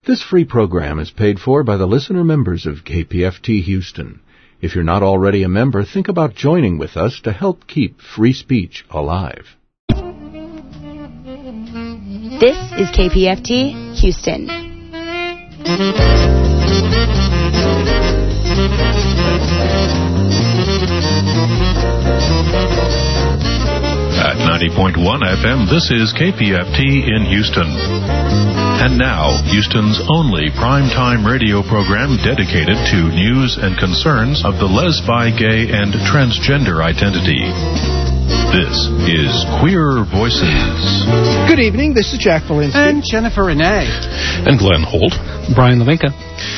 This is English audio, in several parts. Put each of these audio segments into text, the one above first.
This free program is paid for by the listener members of KPFT Houston. If you're not already a member, think about joining with us to help keep free speech alive. This is KPFT Houston. At 90.1 FM, this is KPFT in Houston. And now, Houston's only primetime radio program dedicated to news and concerns of the lesbi, gay, and transgender identity. This is Queer Voices. Good evening, this is Jack Valinsky. And Jennifer Renee. And Glenn Holt. Brian Levinka.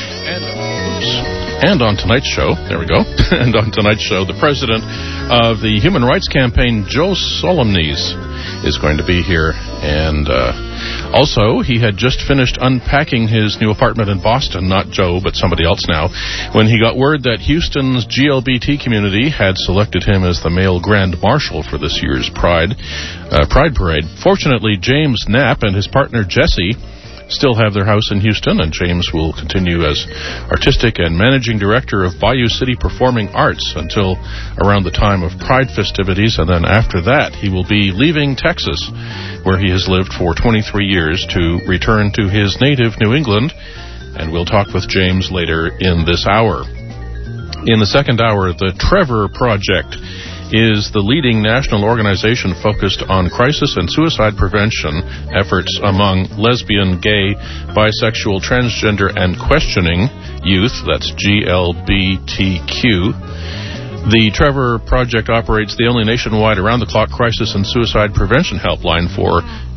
And on tonight's show, there we go, and on tonight's show, the president of the Human Rights Campaign, Joe Solemnes, is going to be here. And also, he had just finished unpacking his new apartment in Boston, not Joe, but somebody else now, when he got word that Houston's GLBT community had selected him as the male Grand Marshal for this year's Pride Parade. Fortunately, James Knapp and his partner Jesse still have their house in Houston, and James will continue as artistic and managing director of Bayou City Performing Arts until around the time of Pride festivities, and then after that he will be leaving Texas, where he has lived for 23 years, to return to his native New England, and we'll talk with James later in this hour. In the second hour, the Trevor Project is the leading national organization focused on crisis and suicide prevention efforts among lesbian, gay, bisexual, transgender, and questioning youth. That's GLBTQ. The Trevor Project operates the only nationwide around-the-clock crisis and suicide prevention helpline for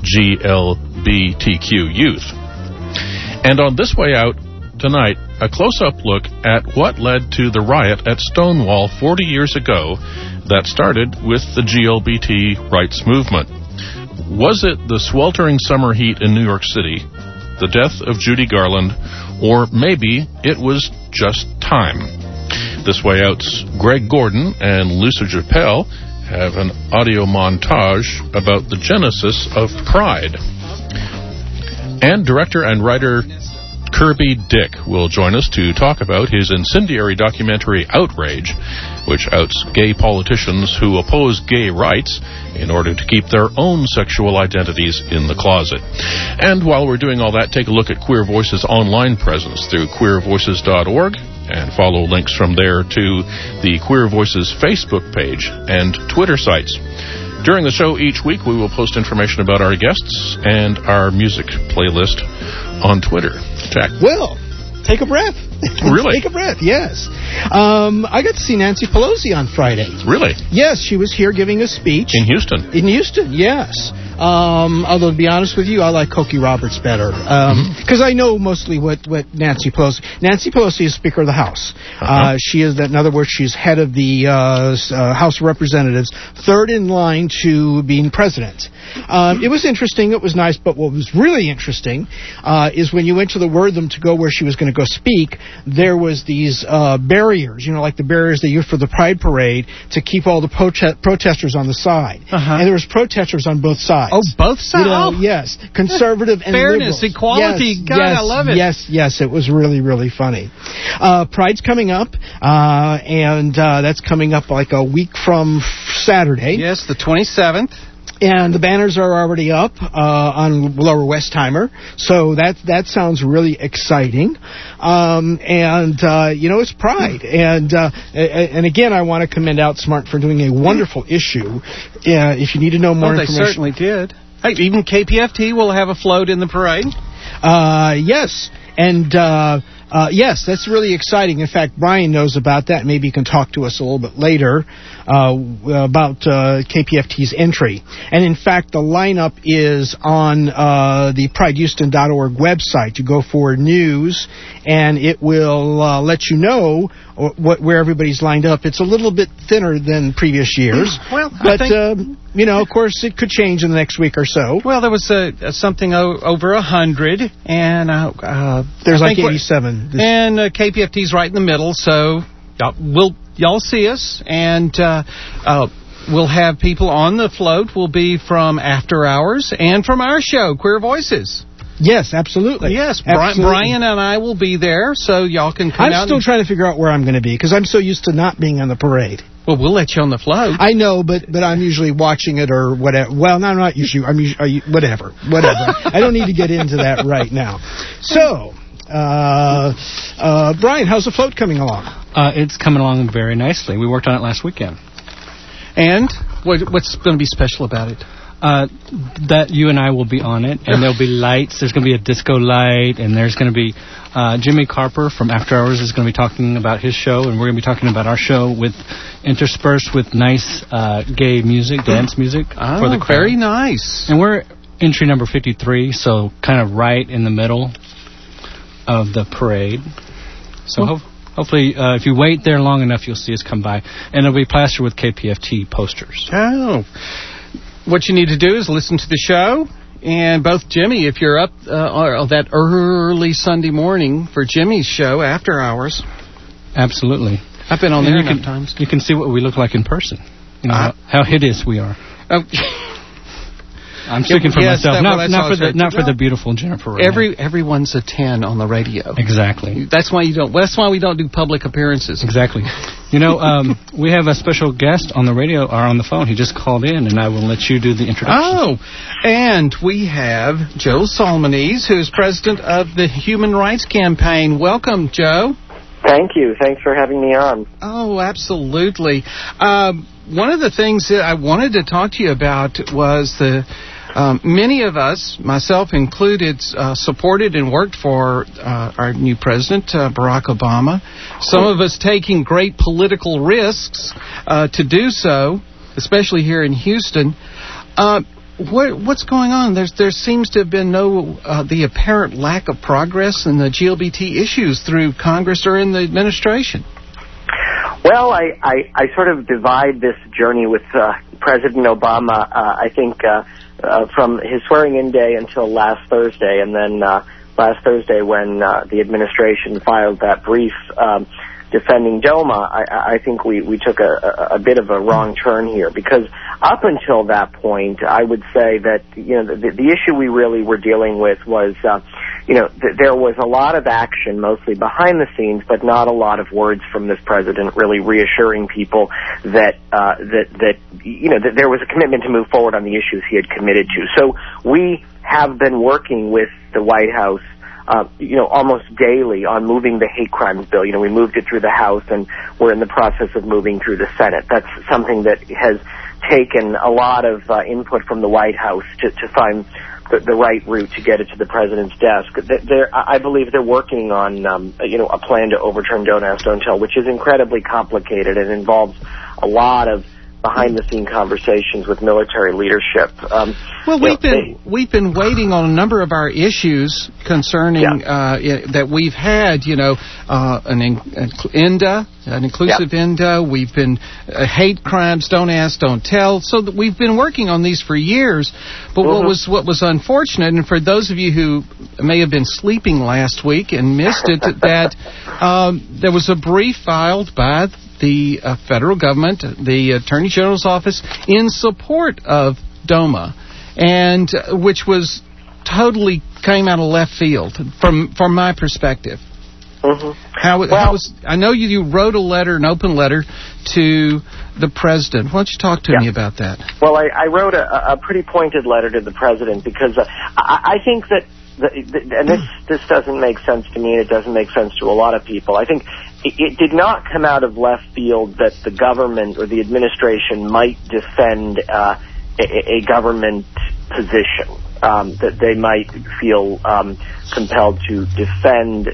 GLBTQ youth. And on This Way Out tonight, a close-up look at what led to the riot at Stonewall 40 years ago that started with the GLBT rights movement. Was it the sweltering summer heat in New York City, the death of Judy Garland, or maybe it was just time? This Way Out's Greg Gordon and Lucia Japel have an audio montage about the genesis of Pride. And director and writer Kirby Dick will join us to talk about his incendiary documentary Outrage, which outs gay politicians who oppose gay rights in order to keep their own sexual identities in the closet. And while we're doing all that, take a look at Queer Voices' online presence through queervoices.org and follow links from there to the Queer Voices Facebook page and Twitter sites. During the show each week, we will post information about our guests and our music playlist on Twitter. Jack? Well, take a breath. Really? Take a breath, yes. I got to see Nancy Pelosi on Friday. Really? Yes, she was here giving a speech. In Houston? In Houston, yes. Although, to be honest with you, I like Cokie Roberts better. Because I know mostly what Nancy Pelosi... Nancy Pelosi is Speaker of the House. She is, in other words, she's head of the House of Representatives, third in line to being president. It was interesting. It was nice. But what was really interesting is when you went to the Wortham to go where she was going to go speak, there was these barriers, like the barriers they used for the Pride Parade to keep all the protesters on the side. And there was protesters on both sides. Oh, both sides? Yes. Conservative and fairness, liberals. Equality. Yes, God, I love it. Yes. It was really, really funny. Pride's coming up, and that's coming up like a week from Saturday. Yes, the 27th. And the banners are already up on Lower Westheimer, so that sounds really exciting. It's Pride, and again, I want to commend Outsmart for doing a wonderful issue. If you need to know more information, they certainly did. Hey, even KPFT will have a float in the parade. Yes, and. Yes, that's really exciting. In fact, Brian knows about that. Maybe he can talk to us a little bit later about KPFT's entry. And in fact, the lineup is on the PrideHouston.org website. You go for news, and it will let you know where everybody's lined up. It's a little bit thinner than previous years. Well, but of course, it could change in the next week or so. Well, there was something over 100, and there's like 87. And KPFT's right in the middle, so y'all see us, and we'll have people on the float. Will be from After Hours and from our show, Queer Voices. Yes, absolutely. Yes, absolutely. Brian and I will be there, so y'all can come out. I'm still trying to figure out where I'm going to be, because I'm so used to not being on the parade. Well, we'll let you on the float. I know, but I'm usually watching it or whatever. Well, no, I'm not usually. Whatever. I don't need to get into that right now. So, Brian, how's the float coming along? It's coming along very nicely. We worked on it last weekend. And what's going to be special about it? That you and I will be on it, and there'll be lights. There's going to be a disco light, and there's going to be Jimmy Carper from After Hours is going to be talking about his show, and we're going to be talking about our show with interspersed with nice gay music, dance music for the crowd. Very nice. And we're entry number 53, so kind of right in the middle of the parade. So hopefully, if you wait there long enough, you'll see us come by, and it'll be plastered with KPFT posters. Oh. What you need to do is listen to the show, and both Jimmy, if you're up that early Sunday morning for Jimmy's show, After Hours. Absolutely. I've been on there enough times. You can see what we look like in person. You know, how hideous we are. Oh. I'm speaking for myself, not for the beautiful Jennifer Renee. Everyone's a 10 on the radio. Exactly. That's why we don't do public appearances. Exactly. You know, we have a special guest on the radio or on the phone. He just called in, and I will let you do the introduction. Oh, and we have Joe Solmonese, who's president of the Human Rights Campaign. Welcome, Joe. Thank you. Thanks for having me on. Oh, absolutely. One of the things that I wanted to talk to you about was many of us, myself included, supported and worked for our new president, Barack Obama. Some of us taking great political risks to do so, especially here in Houston. What's going on? There seems to have been the apparent lack of progress in the GLBT issues through Congress or in the administration. Well, I sort of divide this journey with President Obama, I think, from his swearing-in day until last Thursday, and then last Thursday when the administration filed that brief defending DOMA, I think we took a bit of a wrong turn here, because up until that point, I would say that the issue we really were dealing with was there was a lot of action, mostly behind the scenes, but not a lot of words from this president really reassuring people that there was a commitment to move forward on the issues he had committed to. So we have been working with the White House almost daily on moving the hate crimes bill. We moved it through the House, and we're in the process of moving through the Senate. That's something that has taken a lot of input from the White House to find the right route to get it to the president's desk. I believe they're working on a plan to overturn Don't Ask, Don't Tell, which is incredibly complicated and involves a lot of behind-the-scene conversations with military leadership. Well, we've been waiting on a number of our issues concerning that we've had. An INDA, an inclusive INDA. We've been hate crimes, Don't Ask, Don't Tell. So that we've been working on these for years. But what was unfortunate, and for those of you who may have been sleeping last week and missed it, that there was a brief filed by the federal government, the Attorney General's office, in support of DOMA, and which was totally came out of left field from my perspective. Mm-hmm. I know you wrote an open letter to the president. Why don't you talk to me about that? Well, I wrote a pretty pointed letter to the president because I think that, and this doesn't make sense to me, and it doesn't make sense to a lot of people. I think it did not come out of left field that the government or the administration might defend a government position, that they might feel compelled to defend,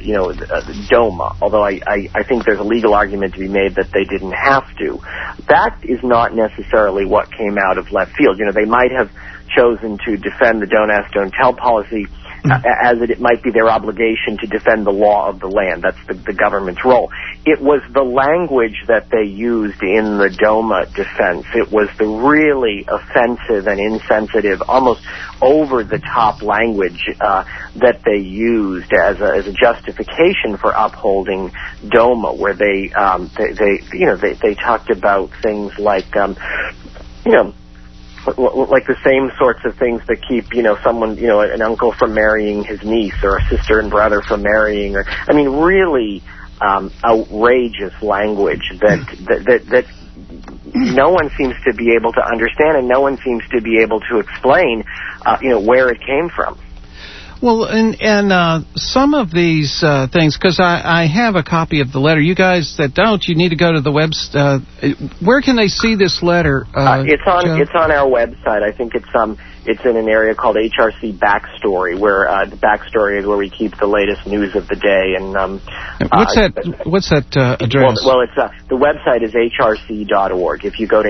DOMA, although I think there's a legal argument to be made that they didn't have to. That is not necessarily what came out of left field. They might have chosen to defend the Don't Ask, Don't Tell policy as it might be their obligation to defend the law of the land. That's the government's role. It was the language that they used in the DOMA defense. It was the really offensive and insensitive, almost over-the-top language that they used as a justification for upholding DOMA, where they talked about things like like the same sorts of things that keep, someone, an uncle from marrying his niece, or a sister and brother from marrying, or, I mean, really outrageous language that no one seems to be able to understand, and no one seems to be able to explain, where it came from. Well, and some of these things, because I have a copy of the letter. You guys that don't, you need to go to the website. Where can they see this letter? It's on our website. I think it's in an area called HRC Backstory, where the Backstory is where we keep the latest news of the day. And what's that address? Well, it's the website is hrc.org. If you go to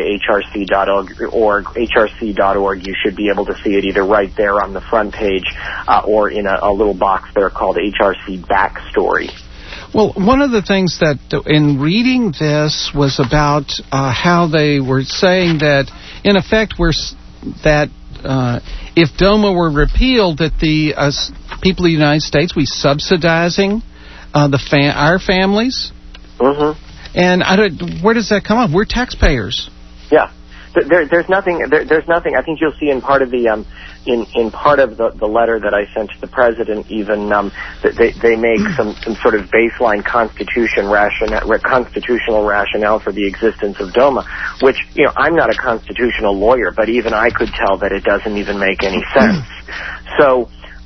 hrc.org, you should be able to see it either right there on the front page or in a little box there called HRC Backstory. Well, one of the things that in reading this was about how they were saying that, in effect, if DOMA were repealed, that the people of the United States, we subsidizing our families. Mm-hmm. And where does that come up? We're taxpayers. Yeah, there's nothing. There's nothing. I think you'll see in part of the in part of the letter that I sent to the president, even they make some sort of baseline constitutional rationale for the existence of DOMA, which I'm not a constitutional lawyer, but even I could tell that it doesn't even make any sense. So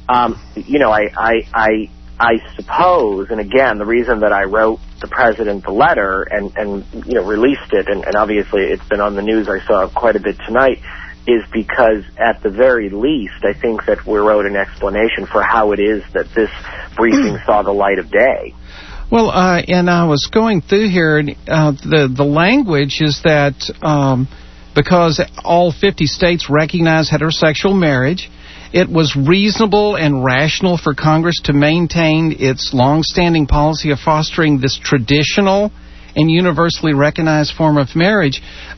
I suppose, and again, the reason that I wrote the president the letter and released it, and obviously it's been on the news, I saw quite a bit tonight, is because at the very least, I think that we wrote an explanation for how it is that this briefing saw the light of day. Well, and I was going through here, and the language is that because all 50 states recognize heterosexual marriage, it was reasonable and rational for Congress to maintain its long-standing policy of fostering this traditional and universally recognized form of marriage.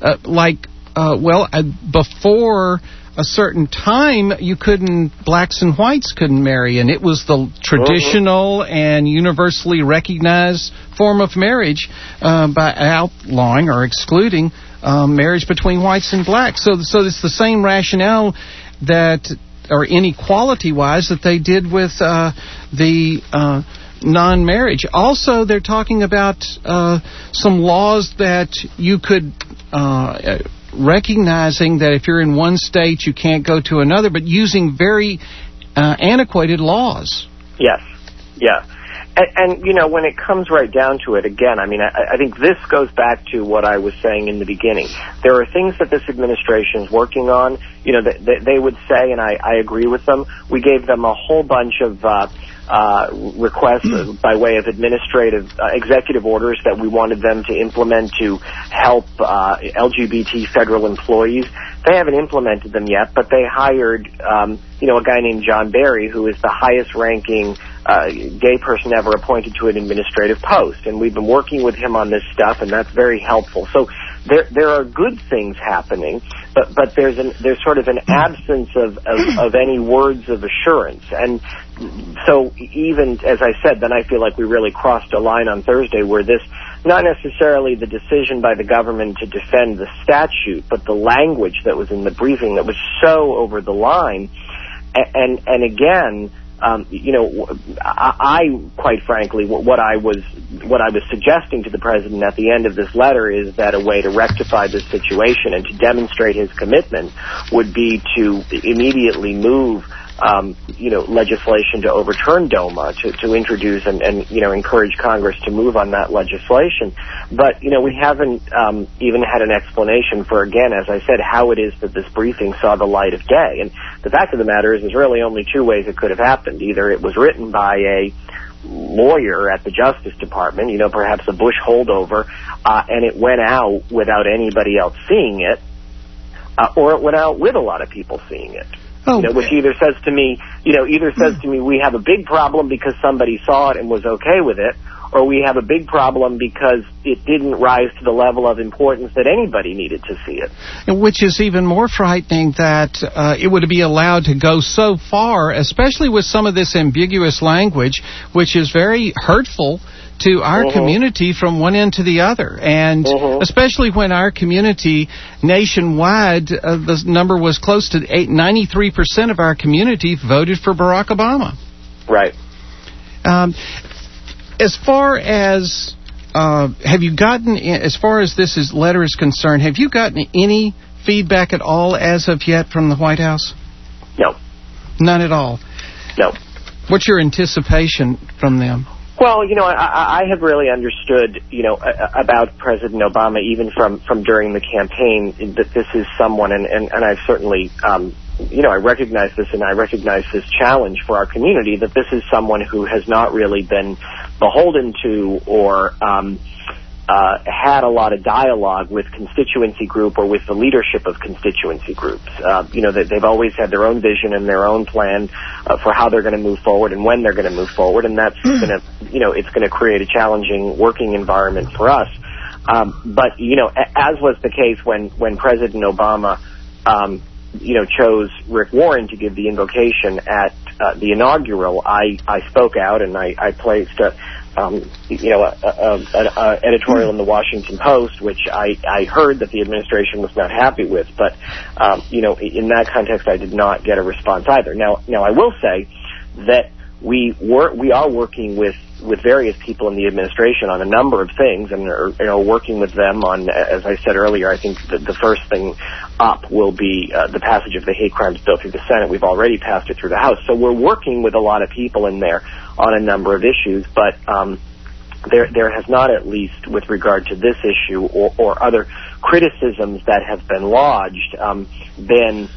Before a certain time, blacks and whites couldn't marry, and it was the traditional and universally recognized form of marriage by outlawing or excluding marriage between whites and blacks. So it's the same rationale or inequality-wise, that they did with the non-marriage. Also, they're talking about some laws that you could, recognizing that if you're in one state, you can't go to another, but using very antiquated laws. Yes, yeah. And when it comes right down to it, again, I mean, I think this goes back to what I was saying in the beginning. There are things that this administration is working on, they would say, and I agree with them. We gave them a whole bunch of requests by way of executive orders that we wanted them to implement to help LGBT federal employees. They haven't implemented them yet, but they hired, a guy named John Barry, who is the highest-ranking gay person ever appointed to an administrative post. And we've been working with him on this stuff, and that's very helpful. So there are good things happening, but there's sort of an absence of any words of assurance. And so even, as I said, then I feel like we really crossed a line on Thursday where this, not necessarily the decision by the government to defend the statute, but the language that was in the briefing that was so over the line. And again, I quite frankly, what I was suggesting to the president at the end of this letter is that a way to rectify this situation and to demonstrate his commitment would be to immediately move legislation to overturn DOMA, to introduce and encourage Congress to move on that legislation. But, we haven't even had an explanation for, again, as I said, how it is that this briefing saw the light of day. And the fact of the matter is there's really only two ways it could have happened. Either it was written by a lawyer at the Justice Department, perhaps a Bush holdover, and it went out without anybody else seeing it, or it went out with a lot of people seeing it. Which either says to me we have a big problem because somebody saw it and was okay with it, or we have a big problem because it didn't rise to the level of importance that anybody needed to see it. Which is even more frightening, that it would be allowed to go so far, especially with some of this ambiguous language, which is very hurtful to our community from one end to the other. And especially when our community nationwide, the number was close to 93% of our community voted for Barack Obama. Right. As far as have you gotten, as far as this letter is concerned, have you gotten any feedback at all as of yet from the White House? No. None at all? No. What's your anticipation from them? Well, I have really understood, about President Obama, even from during the campaign, that this is someone, and I've certainly, I recognize this, and I recognize this challenge for our community, that this is someone who has not really been beholden to or had a lot of dialogue with constituency group or with the leadership of constituency groups. They've always had their own vision and their own plan for how they're going to move forward and when they're going to move forward, and that's going to, it's going to create a challenging working environment for us. But as was the case when President Obama, chose Rick Warren to give the invocation at the inaugural, I spoke out and I placed an editorial in the Washington Post, which I heard that the administration was not happy with. But, in that context, I did not get a response either. Now I will say that we are working with various people in the administration on a number of things, and are working with them on, as I said earlier, I think the first thing up will be the passage of the hate crimes bill through the Senate. We've already passed it through the House, so we're working with a lot of people in there on a number of issues, but there has not, at least with regard to this issue or other criticisms that have been lodged, been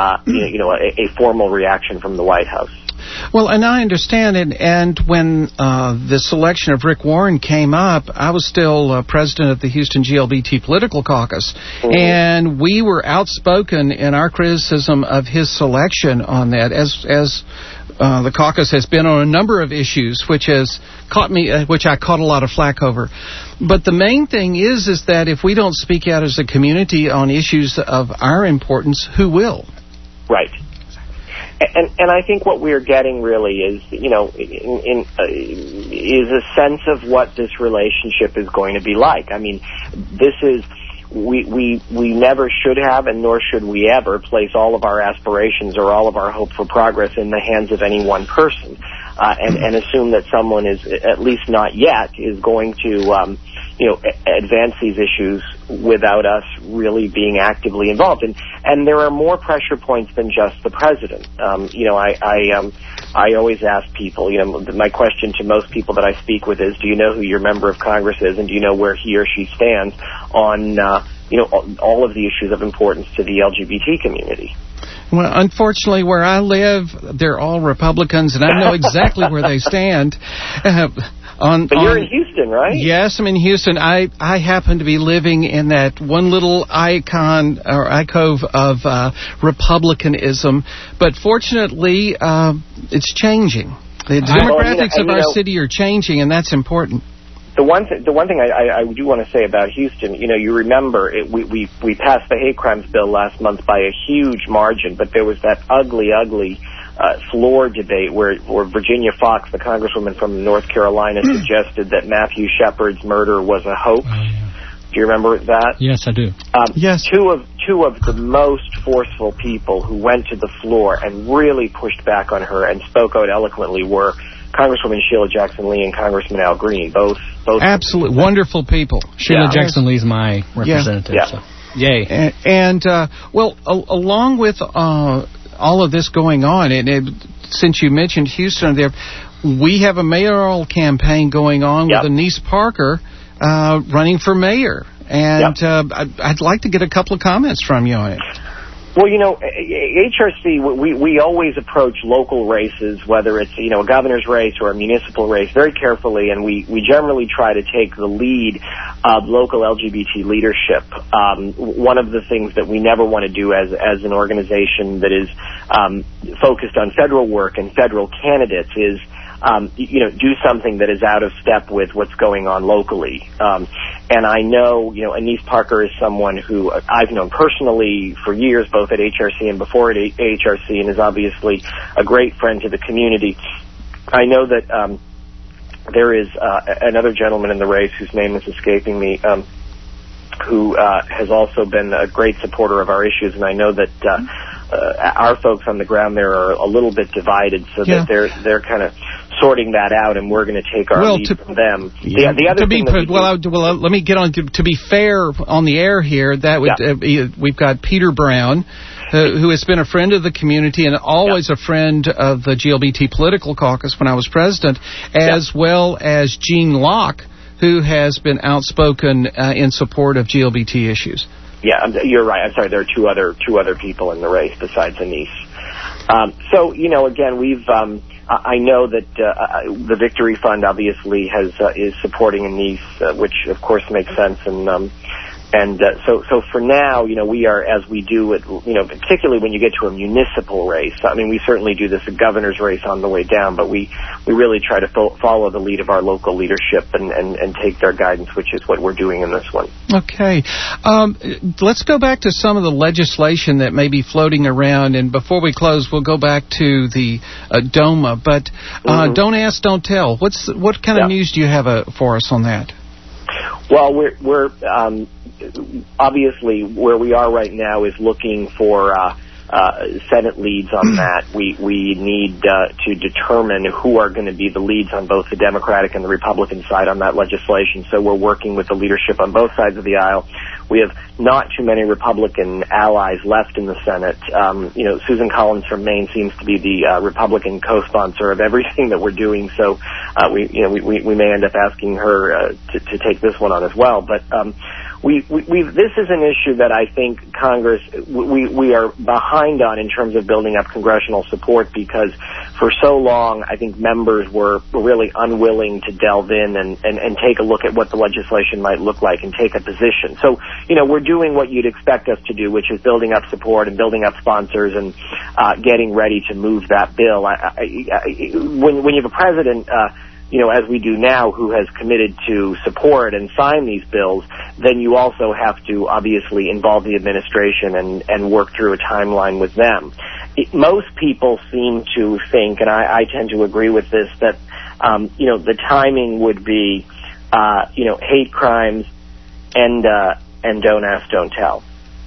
a formal reaction from the White House. Well, and I understand it, and when the selection of Rick Warren came up, I was still president of the Houston GLBT Political Caucus, and we were outspoken in our criticism of his selection on that, as the caucus has been on a number of issues, which has caught me, which I caught a lot of flack over. But the main thing is that if we don't speak out as a community on issues of our importance, who will? Right. And I think what we're getting really is, is a sense of what this relationship is going to be like. I mean, this is, we never should have, and nor should we ever place all of our aspirations or all of our hope for progress in the hands of any one person, and assume that someone is, at least not yet, is going to, advance these issues without us really being actively involved. And there are more pressure points than just the president. I always ask people, my question to most people that I speak with is, do you know who your member of Congress is, and do you know where he or she stands on, all of the issues of importance to the LGBT community? Well, unfortunately, where I live, they're all Republicans, and I know exactly where they stand. But you're in Houston, right? Yes, I'm in Houston. I happen to be living in that one little icon or alcove of Republicanism, but fortunately, it's changing. The demographics of our city are changing, and that's important. The one thing I do want to say about Houston, you remember we passed the hate crimes bill last month by a huge margin, but there was that ugly floor debate where Virginia Fox, the congresswoman from North Carolina, suggested that Matthew Shepard's murder was a hoax. Do you remember that? Yes, I do. Yes. Two of the most forceful people who went to the floor and really pushed back on her and spoke out eloquently were Congresswoman Sheila Jackson Lee and Congressman Al Green, both absolutely wonderful people. Sheila Jackson Lee is my representative. Yeah. So. Yay. And along with all of this going on, and since you mentioned Houston there, we have a mayoral campaign going on with Anise Parker running for mayor. And I'd like to get a couple of comments from you on it. Well, HRC, we always approach local races, whether it's, a governor's race or a municipal race, very carefully, and we generally try to take the lead of local LGBT leadership. One of the things that we never want to do as an organization that is focused on federal work and federal candidates is do something that is out of step with what's going on locally. And I know, Annise Parker is someone who I've known personally for years, both at HRC and before at HRC, and is obviously a great friend to the community. I know that there is another gentleman in the race whose name is escaping me, who has also been a great supporter of our issues, and I know that our folks on the ground there are a little bit divided, so that they're kind of sorting that out, and we're going to take our lead from them. The other thing let me get on to be fair on the air here. That would we've got Peter Brown, who has been a friend of the community and always a friend of the GLBT political caucus when I was president, as well as Gene Locke, who has been outspoken in support of GLBT issues. Yeah, you're right. I'm sorry. There are two other people in the race besides Annise. So again, we've. I know that the Victory Fund obviously is supporting Annise, which of course makes sense, and so for now, we are, as we do it, particularly when you get to a municipal race. I mean, we certainly do this a governor's race on the way down, but we really try to follow the lead of our local leadership and take their guidance, which is what we're doing in this one. Okay. Let's go back to some of the legislation that may be floating around, and before we close, we'll go back to the DOMA, but Don't Ask, Don't Tell. What kind of news do you have for us on that? Well, we're obviously where we are right now is looking for Senate leads on that. We need to determine who are going to be the leads on both the Democratic and the Republican side on that legislation. So we're working with the leadership on both sides of the aisle. We have not too many Republican allies left in the Senate. Susan Collins from Maine seems to be the Republican co-sponsor of everything that we're doing. So we may end up asking her to take this one on as well. But this is an issue that I think Congress, we are behind on in terms of building up congressional support, because for so long I think members were really unwilling to delve in and take a look at what the legislation might look like and take a position. So, we're doing what you'd expect us to do, which is building up support and building up sponsors and getting ready to move that bill. When you have a president, as we do now, who has committed to support and sign these bills, then you also have to obviously involve the administration and work through a timeline with them. Most people seem to think, and I tend to agree with this, that, the timing would be, hate crimes and Don't Ask, Don't Tell.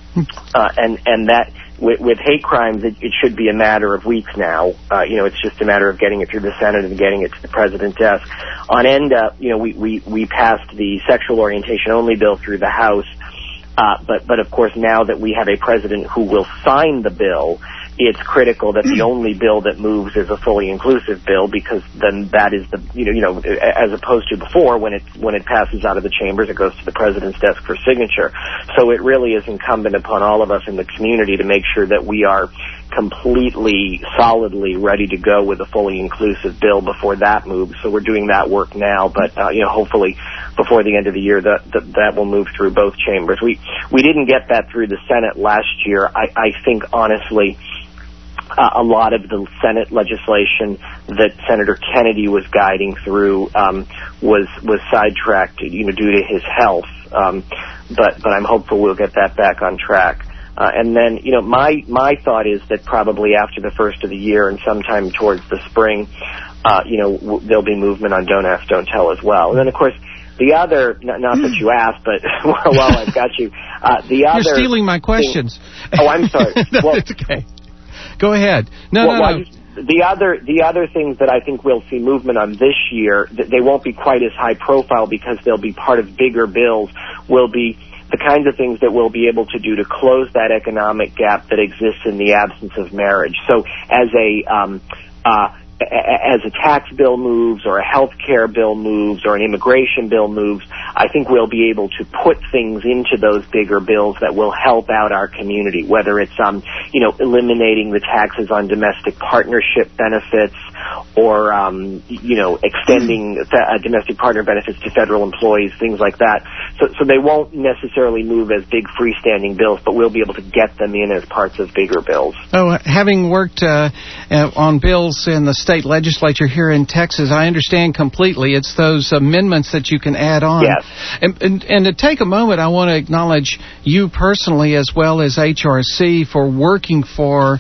And that with hate crimes, it should be a matter of weeks now. It's just a matter of getting it through the Senate and getting it to the President's desk. On ENDA, we passed the sexual orientation only bill through the House. But of course, now that we have a president who will sign the bill, it's critical that the only bill that moves is a fully inclusive bill, because then that is the, as opposed to before, when it passes out of the chambers, it goes to the president's desk for signature. So it really is incumbent upon all of us in the community to make sure that we are completely, solidly ready to go with a fully inclusive bill before that moves. So we're doing that work now, but hopefully before the end of the year that will move through both chambers. We didn't get that through the Senate last year. I think honestly, a lot of the Senate legislation that Senator Kennedy was guiding through was sidetracked, due to his health. But I'm hopeful we'll get that back on track. And then, my thought is that probably after the first of the year and sometime towards the spring, there'll be movement on Don't Ask, Don't Tell as well. And then, of course, the other, not that you asked, but while I've got you, the other... You're stealing my questions. Oh, I'm sorry. No, it's okay. Go ahead. No. The other things that I think we'll see movement on this year, they won't be quite as high profile because they'll be part of bigger bills, will be the kinds of things that we'll be able to do to close that economic gap that exists in the absence of marriage. So as a tax bill moves, or a health care bill moves, or an immigration bill moves, I think we'll be able to put things into those bigger bills that will help out our community, whether it's, eliminating the taxes on domestic partnership benefits or, extending domestic partner benefits to federal employees, things like that. So they won't necessarily move as big freestanding bills, but we'll be able to get them in as parts of bigger bills. Oh, having worked on bills in the state legislature here in Texas, I understand completely. It's those amendments that you can add on. Yes. And to take a moment, I want to acknowledge you personally as well as HRC for working for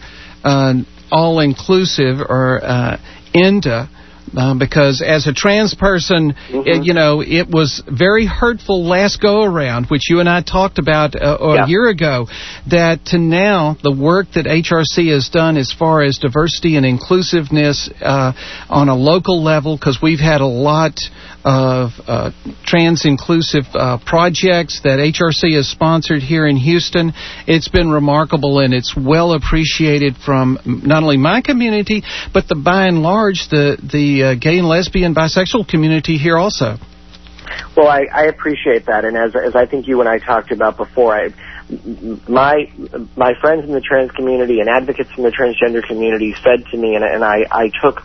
all-inclusive or INDA. Because as a trans person, it was very hurtful last go-around, which you and I talked about a year ago, that to now the work that HRC has done as far as diversity and inclusiveness on a local level, because we've had a lot of trans-inclusive projects that HRC has sponsored here in Houston. It's been remarkable, and it's well appreciated from not only my community, but by and large, the gay and lesbian, bisexual community here also. Well, I appreciate that, and as I think you and I talked about before, my friends in the trans community and advocates in the transgender community said to me, and I took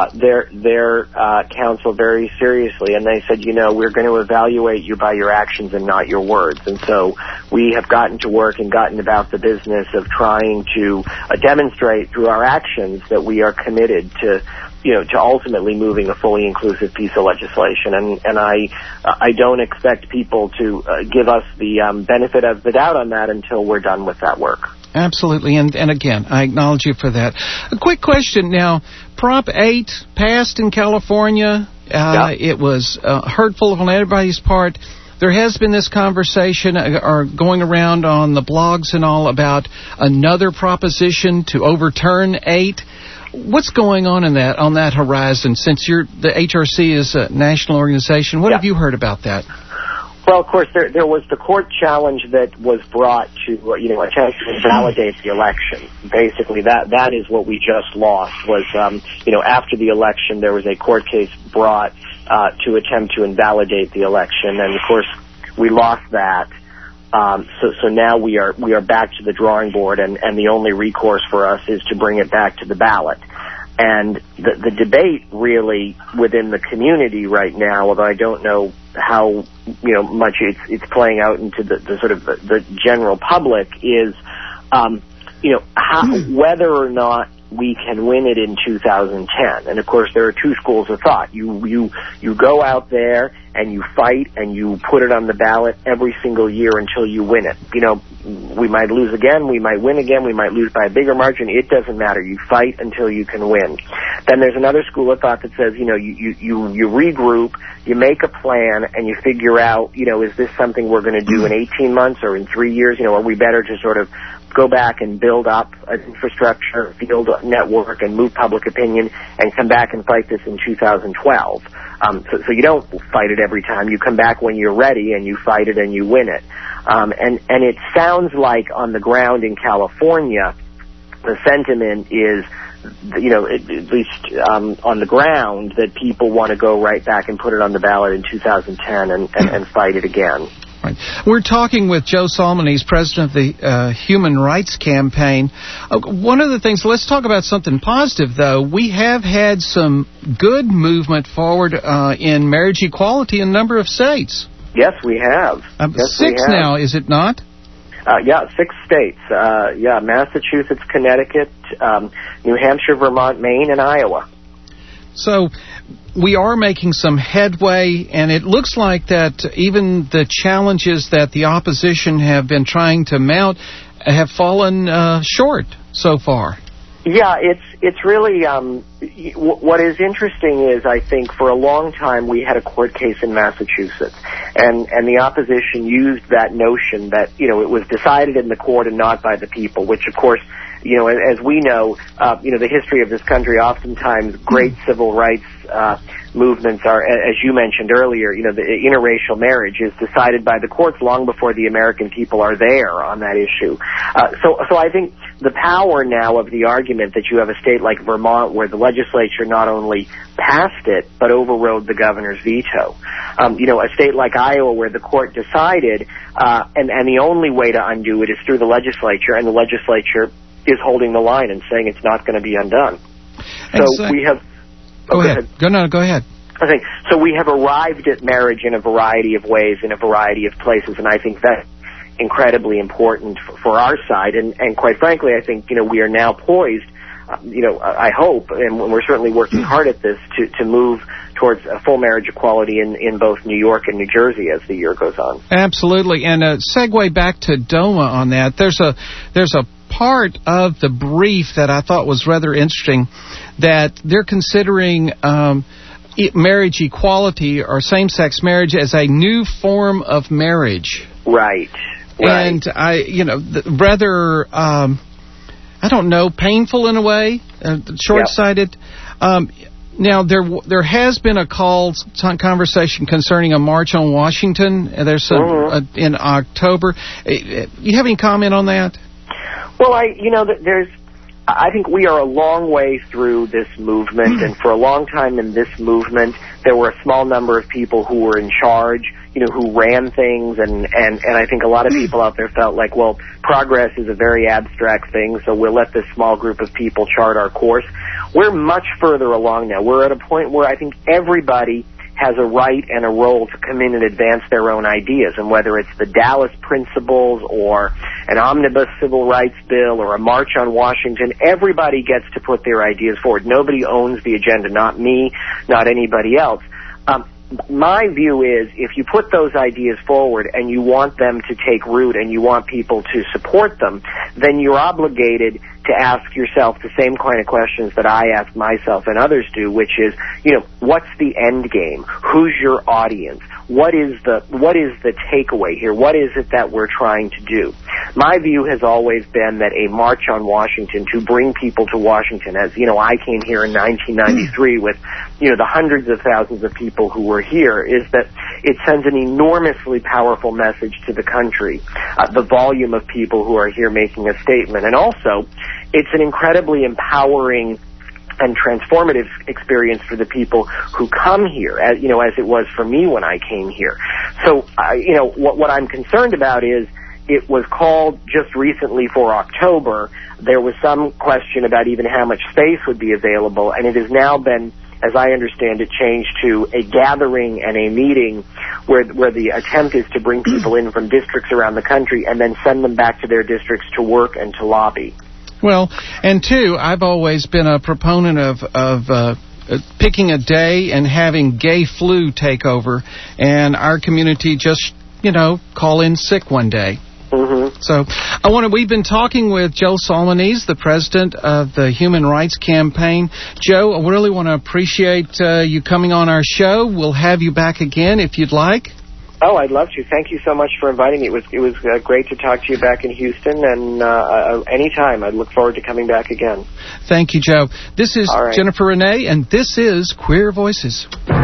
their counsel very seriously, and they said, we're going to evaluate you by your actions and not your words. And so we have gotten to work and gotten about the business of trying to demonstrate through our actions that we are committed to ultimately moving a fully inclusive piece of legislation. And I don't expect people to give us the benefit of the doubt on that until we're done with that work. Absolutely, and again, I acknowledge you for that. A quick question now. Prop 8 passed in California. It was hurtful on everybody's part. There has been this conversation going around on the blogs and all about another proposition to overturn 8. What's going on on that horizon? Since the HRC is a national organization, what have you heard about that? Well, of course, there was the court challenge that was brought to, attempt to invalidate the election. Basically, that is what we just lost was, after the election, there was a court case brought to attempt to invalidate the election. And, of course, we lost that. So now we are back to the drawing board, and the only recourse for us is to bring it back to the ballot. And the debate really within the community right now, although I don't know how much it's playing out into the sort of the general public, is whether or not we can win it in 2010. And of course, there are two schools of thought. You go out there and you fight and you put it on the ballot every single year until you win it. We might lose again, we might win again, we might lose by a bigger margin. It doesn't matter. You fight until you can win. Then there's another school of thought that says, you regroup, you make a plan, and you figure out, is this something we're going to do in 18 months or in 3 years? Are we better to sort of go back and build up an infrastructure, build a network, and move public opinion, and come back and fight this in 2012. So you don't fight it every time. You come back when you're ready, and you fight it, and you win it. And it sounds like on the ground in California, the sentiment is, at least on the ground, that people want to go right back and put it on the ballot in 2010 and fight it again. Right. We're talking with Joe Solomon. He's president of the Human Rights Campaign. One of the things, let's talk about something positive, though. We have had some good movement forward in marriage equality in a number of states. Yes, we have. Six now, is it not? 6 states. Massachusetts, Connecticut, New Hampshire, Vermont, Maine, and Iowa. So we are making some headway, and it looks like that even the challenges that the opposition have been trying to mount have fallen short so far. Yeah, it's really what is interesting is, I think, for a long time we had a court case in Massachusetts, and the opposition used that notion that it was decided in the court and not by the people, which of course, as we know, the history of this country, oftentimes great civil rights movements are, as you mentioned earlier, the interracial marriage is decided by the courts long before the American people are there on that issue. So I think the power now of the argument that you have a state like Vermont where the legislature not only passed it but overrode the governor's veto. A state like Iowa where the court decided, and the only way to undo it is through the legislature, and the legislature is holding the line and saying it's not going to be undone. So we have... Go ahead. Go ahead. I think so. We have arrived at marriage in a variety of ways, in a variety of places, and I think that's incredibly important for our side. And quite frankly, I think we are now poised. I hope, and we're certainly working hard at this to move towards a full marriage equality in both New York and New Jersey as the year goes on. Absolutely, and segue back to DOMA on that. There's a part of the brief that I thought was rather interesting, that they're considering marriage equality or same-sex marriage as a new form of marriage. Right. And rather, I don't know, painful in a way, short-sighted. Yep. Now, there has been a conversation concerning a march on Washington. There's in October. You have any comment on that? Well, I think we are a long way through this movement, and for a long time in this movement, there were a small number of people who were in charge, who ran things, and I think a lot of people out there felt like, well, progress is a very abstract thing, so we'll let this small group of people chart our course. We're much further along now. We're at a point where I think everybody has a right and a role to come in and advance their own ideas, and whether it's the Dallas Principles or an omnibus civil rights bill or a march on Washington, everybody gets to put their ideas forward. Nobody owns the agenda, not me, not anybody else. My view is if you put those ideas forward and you want them to take root and you want people to support them, then you're obligated to ask yourself the same kind of questions that I ask myself and others do, which is, what's the end game? Who's your audience? What is the takeaway here? What is it that we're trying to do? My view has always been that a march on Washington, to bring people to Washington, as I came here in 1993 with the hundreds of thousands of people who were here, is that it sends an enormously powerful message to the country, the volume of people who are here making a statement, and also it's an incredibly empowering and transformative experience for the people who come here, as it was for me when I came here. So, what I'm concerned about is it was called just recently for October. There was some question about even how much space would be available, and it has now been, as I understand it, changed to a gathering and a meeting where the attempt is to bring people in from districts around the country and then send them back to their districts to work and to lobby. Well, and two, I've always been a proponent of picking a day and having gay flu take over, and our community just, call in sick one day. Mm-hmm. So we've been talking with Joe Solmonese, the president of the Human Rights Campaign. Joe, I really want to appreciate you coming on our show. We'll have you back again if you'd like. Oh, I'd love to. Thank you so much for inviting me. It was great to talk to you back in Houston, and anytime. I'd look forward to coming back again. Thank you, Joe. This is Jennifer Renee, and this is Queer Voices.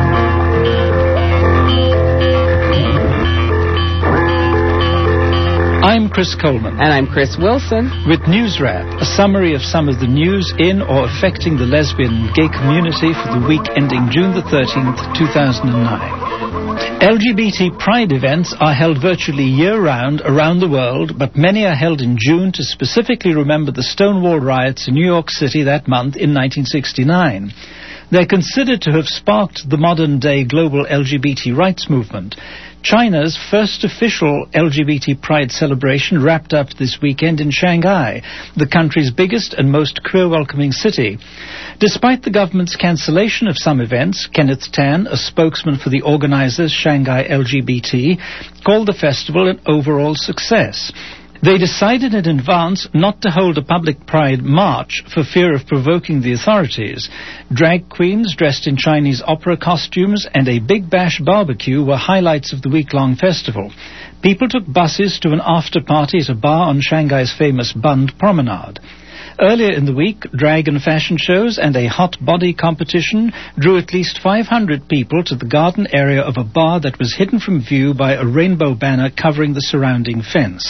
I'm Chris Coleman. And I'm Chris Wilson. With News Wrap, a summary of some of the news in or affecting the lesbian and gay community for the week ending June the 13th, 2009. LGBT Pride events are held virtually year-round around the world, but many are held in June to specifically remember the Stonewall riots in New York City that month in 1969. They're considered to have sparked the modern-day global LGBT rights movement. China's first official LGBT Pride celebration wrapped up this weekend in Shanghai, the country's biggest and most queer-welcoming city. Despite the government's cancellation of some events, Kenneth Tan, a spokesman for the organizers Shanghai LGBT, called the festival an overall success. They decided in advance not to hold a public pride march for fear of provoking the authorities. Drag queens dressed in Chinese opera costumes and a Big Bash barbecue were highlights of the week-long festival. People took buses to an after-party at a bar on Shanghai's famous Bund Promenade. Earlier in the week, drag and fashion shows and a hot body competition drew at least 500 people to the garden area of a bar that was hidden from view by a rainbow banner covering the surrounding fence.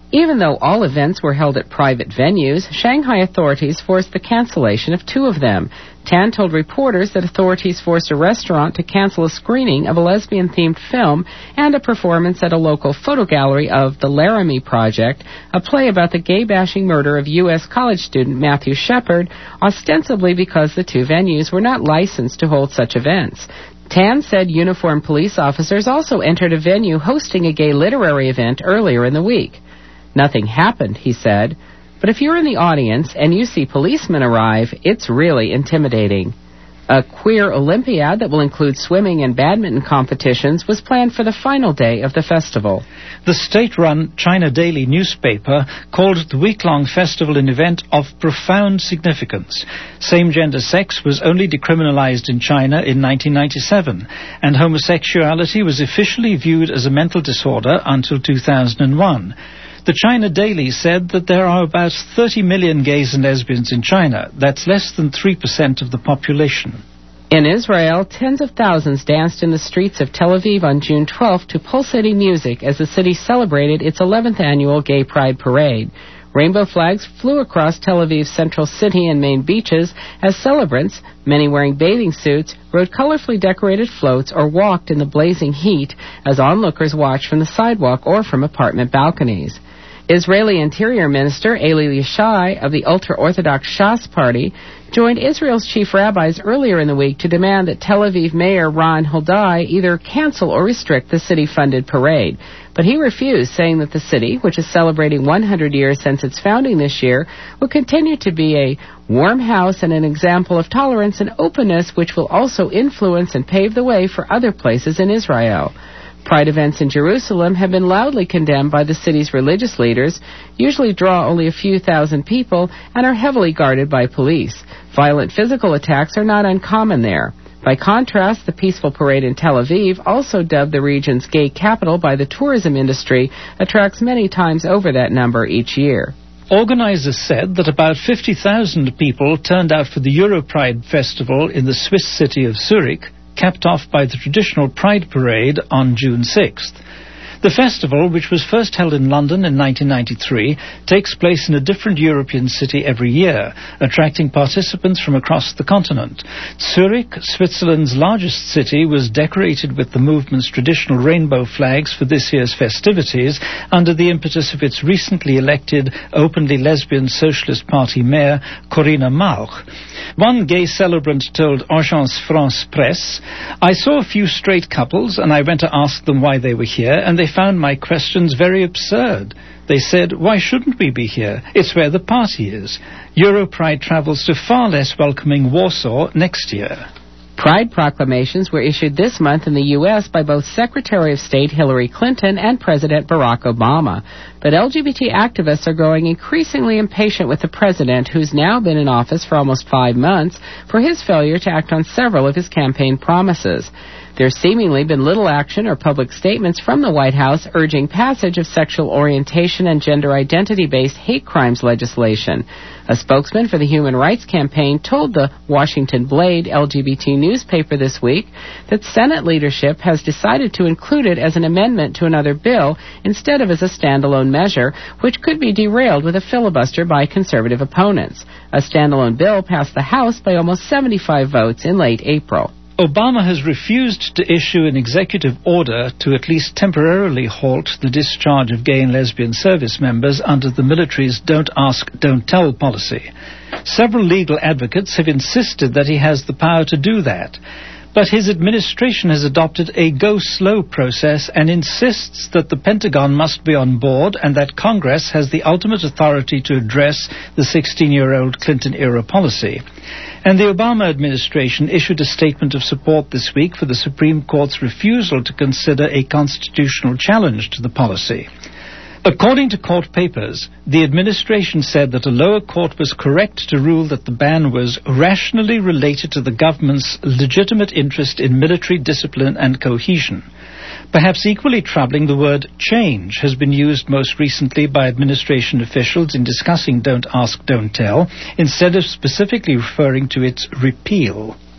Even though all events were held at private venues, Shanghai authorities forced the cancellation of 2 of them. Tan told reporters that authorities forced a restaurant to cancel a screening of a lesbian-themed film and a performance at a local photo gallery of The Laramie Project, a play about the gay-bashing murder of U.S. college student Matthew Shepard, ostensibly because the 2 venues were not licensed to hold such events. Tan said uniformed police officers also entered a venue hosting a gay literary event earlier in the week. Nothing happened, he said. But if you're in the audience and you see policemen arrive, it's really intimidating. A queer Olympiad that will include swimming and badminton competitions was planned for the final day of the festival. The state-run China Daily newspaper called the week-long festival an event of profound significance. Same-gender sex was only decriminalized in China in 1997, and homosexuality was officially viewed as a mental disorder until 2001. The China Daily said that there are about 30 million gays and lesbians in China. That's less than 3% of the population. In Israel, tens of thousands danced in the streets of Tel Aviv on June 12th to pulsating music as the city celebrated its 11th annual Gay Pride Parade. Rainbow flags flew across Tel Aviv's central city and main beaches as celebrants, many wearing bathing suits, rode colorfully decorated floats or walked in the blazing heat as onlookers watched from the sidewalk or from apartment balconies. Israeli Interior Minister Eli Yishai of the ultra-Orthodox Shas Party joined Israel's chief rabbis earlier in the week to demand that Tel Aviv Mayor Ron Huldai either cancel or restrict the city-funded parade. But he refused, saying that the city, which is celebrating 100 years since its founding this year, will continue to be a warm house and an example of tolerance and openness, which will also influence and pave the way for other places in Israel. Pride events in Jerusalem have been loudly condemned by the city's religious leaders, usually draw only a few thousand people, and are heavily guarded by police. Violent physical attacks are not uncommon there. By contrast, the peaceful parade in Tel Aviv, also dubbed the region's gay capital by the tourism industry, attracts many times over that number each year. Organizers said that about 50,000 people turned out for the Europride festival in the Swiss city of Zurich, capped off by the traditional Pride Parade on June 6th. The festival, which was first held in London in 1993, takes place in a different European city every year, attracting participants from across the continent. Zurich, Switzerland's largest city, was decorated with the movement's traditional rainbow flags for this year's festivities under the impetus of its recently elected openly lesbian Socialist Party mayor, Corinna Mauch. One gay celebrant told Agence France Presse, "I saw a few straight couples and I went to ask them why they were here, and they found my questions very absurd. They said, why shouldn't we be here? It's where the party is. Europride travels to far less welcoming Warsaw next year." Pride proclamations were issued this month in the U.S. by both Secretary of State Hillary Clinton and President Barack Obama. But LGBT activists are growing increasingly impatient with the president, who's now been in office for almost 5 months, for his failure to act on several of his campaign promises. There's seemingly been little action or public statements from the White House urging passage of sexual orientation and gender identity-based hate crimes legislation. A spokesman for the Human Rights Campaign told the Washington Blade LGBT newspaper this week that Senate leadership has decided to include it as an amendment to another bill instead of as a standalone measure, which could be derailed with a filibuster by conservative opponents. A standalone bill passed the House by almost 75 votes in late April. Obama has refused to issue an executive order to at least temporarily halt the discharge of gay and lesbian service members under the military's Don't Ask, Don't Tell policy. Several legal advocates have insisted that he has the power to do that. But his administration has adopted a go-slow process and insists that the Pentagon must be on board and that Congress has the ultimate authority to address the 16-year-old Clinton-era policy. And the Obama administration issued a statement of support this week for the Supreme Court's refusal to consider a constitutional challenge to the policy. According to court papers, the administration said that a lower court was correct to rule that the ban was rationally related to the government's legitimate interest in military discipline and cohesion. Perhaps equally troubling, the word change has been used most recently by administration officials in discussing Don't Ask, Don't Tell, instead of specifically referring to its repeal.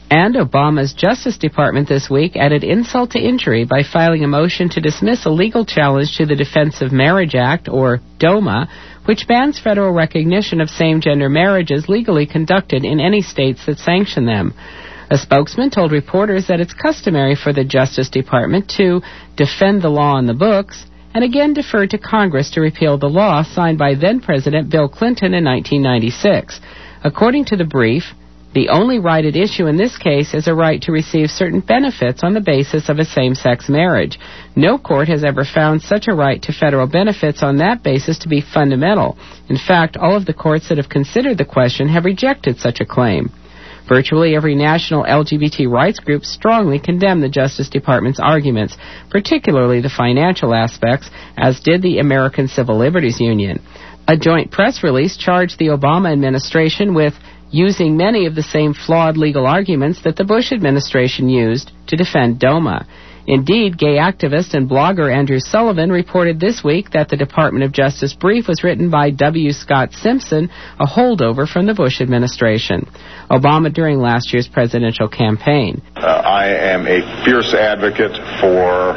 And Obama's Justice Department this week added insult to injury by filing a motion to dismiss a legal challenge to the Defense of Marriage Act, or DOMA, which bans federal recognition of same-gender marriages legally conducted in any states that sanction them. A spokesman told reporters that it's customary for the Justice Department to defend the law on the books and again deferred to Congress to repeal the law signed by then-President Bill Clinton in 1996. According to the brief, the only right at issue in this case is a right to receive certain benefits on the basis of a same-sex marriage. No court has ever found such a right to federal benefits on that basis to be fundamental. In fact, all of the courts that have considered the question have rejected such a claim. Virtually every national LGBT rights group strongly condemned the Justice Department's arguments, particularly the financial aspects, as did the American Civil Liberties Union. A joint press release charged the Obama administration with using many of the same flawed legal arguments that the Bush administration used to defend DOMA. Indeed, gay activist and blogger Andrew Sullivan reported this week that the Department of Justice brief was written by W. Scott Simpson, a holdover from the Bush administration. Obama during last year's presidential campaign. I am a fierce advocate for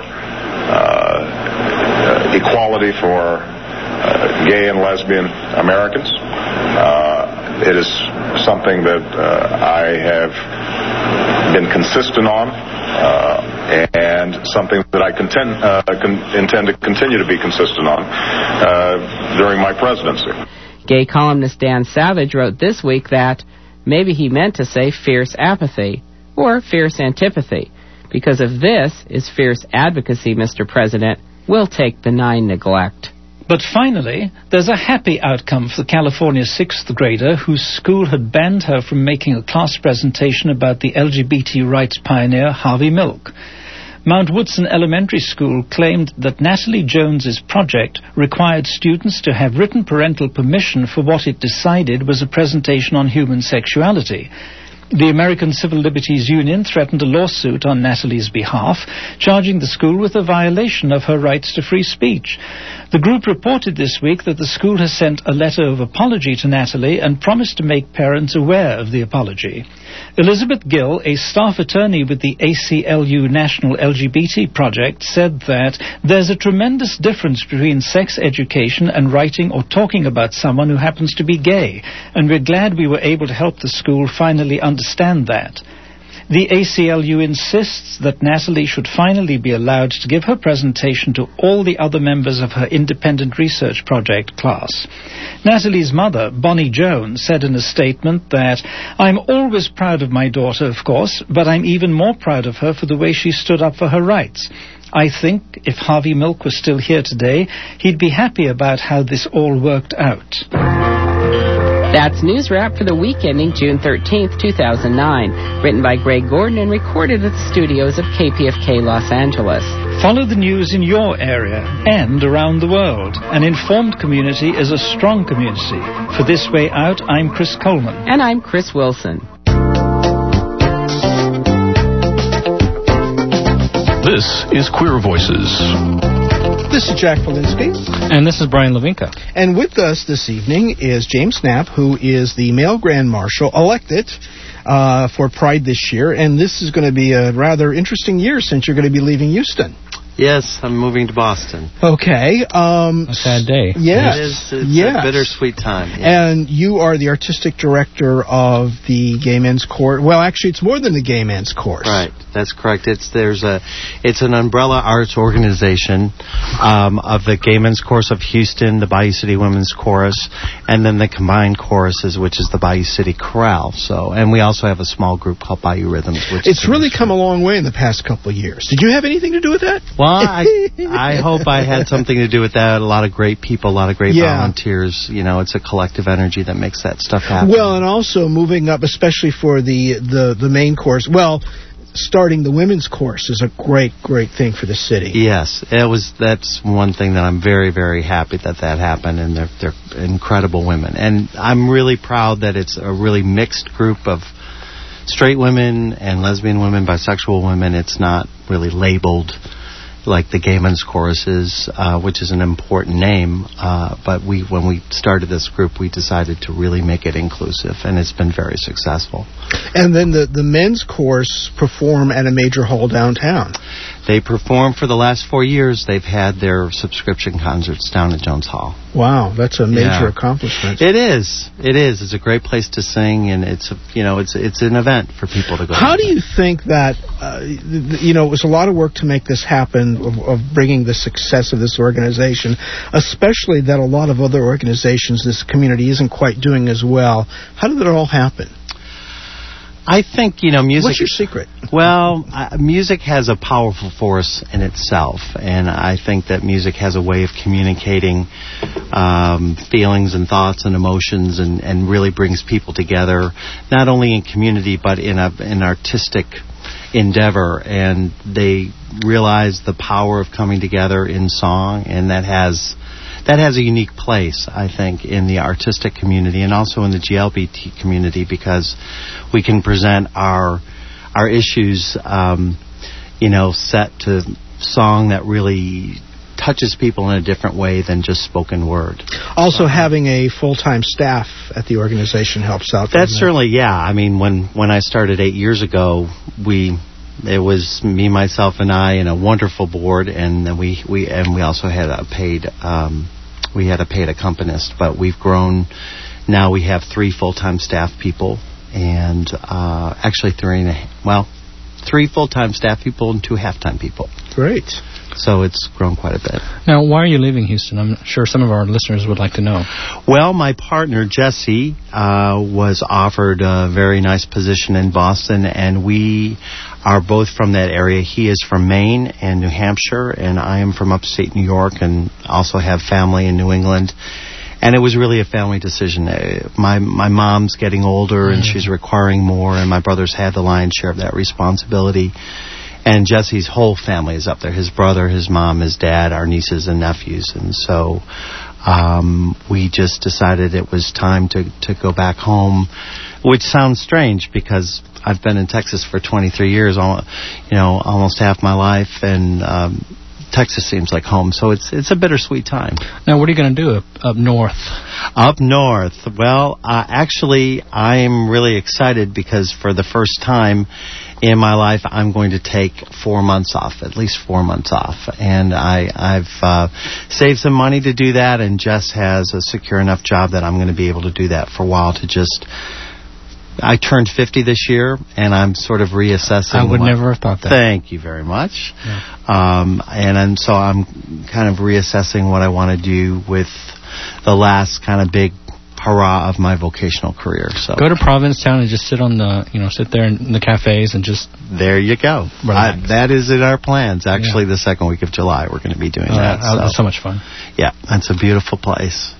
equality for gay and lesbian Americans. It is something that I have been consistent on, and something that I intend to continue to be consistent on during my presidency. Gay columnist Dan Savage wrote this week that maybe he meant to say fierce apathy or fierce antipathy. Because of this is fierce advocacy, Mr. President. We'll take benign neglect. But finally, there's a happy outcome for the California 6th grader whose school had banned her from making a class presentation about the LGBT rights pioneer Harvey Milk. Mount Woodson Elementary School claimed that Natalie Jones's project required students to have written parental permission for what it decided was a presentation on human sexuality. The American Civil Liberties Union threatened a lawsuit on Natalie's behalf, charging the school with a violation of her rights to free speech. The group reported this week that the school has sent a letter of apology to Natalie and promised to make parents aware of the apology. Elizabeth Gill, a staff attorney with the ACLU National LGBT Project, said that there's a tremendous difference between sex education and writing or talking about someone who happens to be gay, and we're glad we were able to help the school finally understand that. The ACLU insists that Natalie should finally be allowed to give her presentation to all the other members of her independent research project class. Natalie's mother, Bonnie Jones, said in a statement that, "I'm always proud of my daughter, of course, but I'm even more proud of her for the way she stood up for her rights. I think if Harvey Milk was still here today, he'd be happy about how this all worked out." That's News Wrap for the week ending June 13th, 2009. Written by Greg Gordon and recorded at the studios of KPFK Los Angeles. Follow the news in your area and around the world. An informed community is a strong community. For This Way Out, I'm Chris Coleman. And I'm Chris Wilson. This is Queer Voices. This is Jack Valinsky. And this is Brian Levinka. And with us this evening is James Knapp, who is the male Grand Marshal elected for Pride this year. And this is going to be a rather interesting year since you're going to be leaving Houston. Yes, I'm moving to Boston. Okay. A sad day. Yes. It's a bittersweet time. Yes. And you are the artistic director of the Gay Men's Chorus. Well, actually, it's more than the Gay Men's Chorus. Right. That's correct. It's an umbrella arts organization of the Gay Men's Chorus of Houston, the Bayou City Women's Chorus, and then the combined choruses, which is the Bayou City Chorale. So, and we also have a small group called Bayou Rhythms. Which it's really come a long way in the past couple of years. Did you have anything to do with that? Well, I hope I had something to do with that. A lot of great people, a lot of great volunteers. You know, it's a collective energy that makes that stuff happen. Well, and also moving up, especially for the main chorus. Well, starting the women's chorus is a great thing for the city. Yes, that's one thing that I'm very, very happy that happened, and they're incredible women. And I'm really proud that it's a really mixed group of straight women and lesbian women, bisexual women. It's not really labeled like the Gay Men's Choruses, which is an important name. But when we started this group, we decided to really make it inclusive, and it's been very successful. And then the men's chorus perform at a major hall downtown. They perform for the last 4 years. They've had their subscription concerts down at Jones Hall. Wow, that's a major accomplishment. It is. It's a great place to sing, and it's an event for people to go. How do you think that it was a lot of work to make this happen, of bringing the success of this organization, especially that a lot of other organizations, this community isn't quite doing as well. How did it all happen? I think, music... What's your secret? Well, music has a powerful force in itself, and I think that music has a way of communicating feelings and thoughts and emotions, and really brings people together, not only in community, but in an artistic endeavor, and they realize the power of coming together in song, and that has a unique place, I think, in the artistic community and also in the GLBT community, because we can present our issues, set to song that really touches people in a different way than just spoken word. Also, having a full-time staff at the organization helps out. That's certainly, yeah. I mean, when I started 8 years ago, it was me, myself, and I, and a wonderful board, and then we also had a paid accompanist. But we've grown. Now we have 3 full-time staff people, and actually 3 full-time staff people and 2 half-time people. Great. So it's grown quite a bit. Now, why are you leaving Houston? I'm sure some of our listeners would like to know. Well, my partner, Jesse, was offered a very nice position in Boston, and we are both from that area. He is from Maine and New Hampshire, and I am from upstate New York and also have family in New England. And it was really a family decision. My mom's getting older, and she's requiring more, and my brothers had the lion's share of that responsibility. And Jesse's whole family is up there. His brother, his mom, his dad, our nieces and nephews. And so we just decided it was time to go back home, which sounds strange because I've been in Texas for 23 years, almost half my life, and Texas seems like home. So it's a bittersweet time. Now, what are you going to do up north? Up north? Well, actually, I'm really excited because for the first time in my life, I'm going to take 4 months off, at least 4 months off. And I've saved some money to do that, and Jess has a secure enough job that I'm going to be able to do that for a while to just... I turned 50 this year, and I'm sort of reassessing. I would never have thought that. Thank you very much. Yeah. So I'm kind of reassessing what I want to do with the last kind of big hurrah of my vocational career. So go to Provincetown and just sit on sit there in the cafes and just... There you go. That is in our plans. Actually, the second week of July, we're going to be doing that. That's so much fun. Yeah, that's a beautiful place.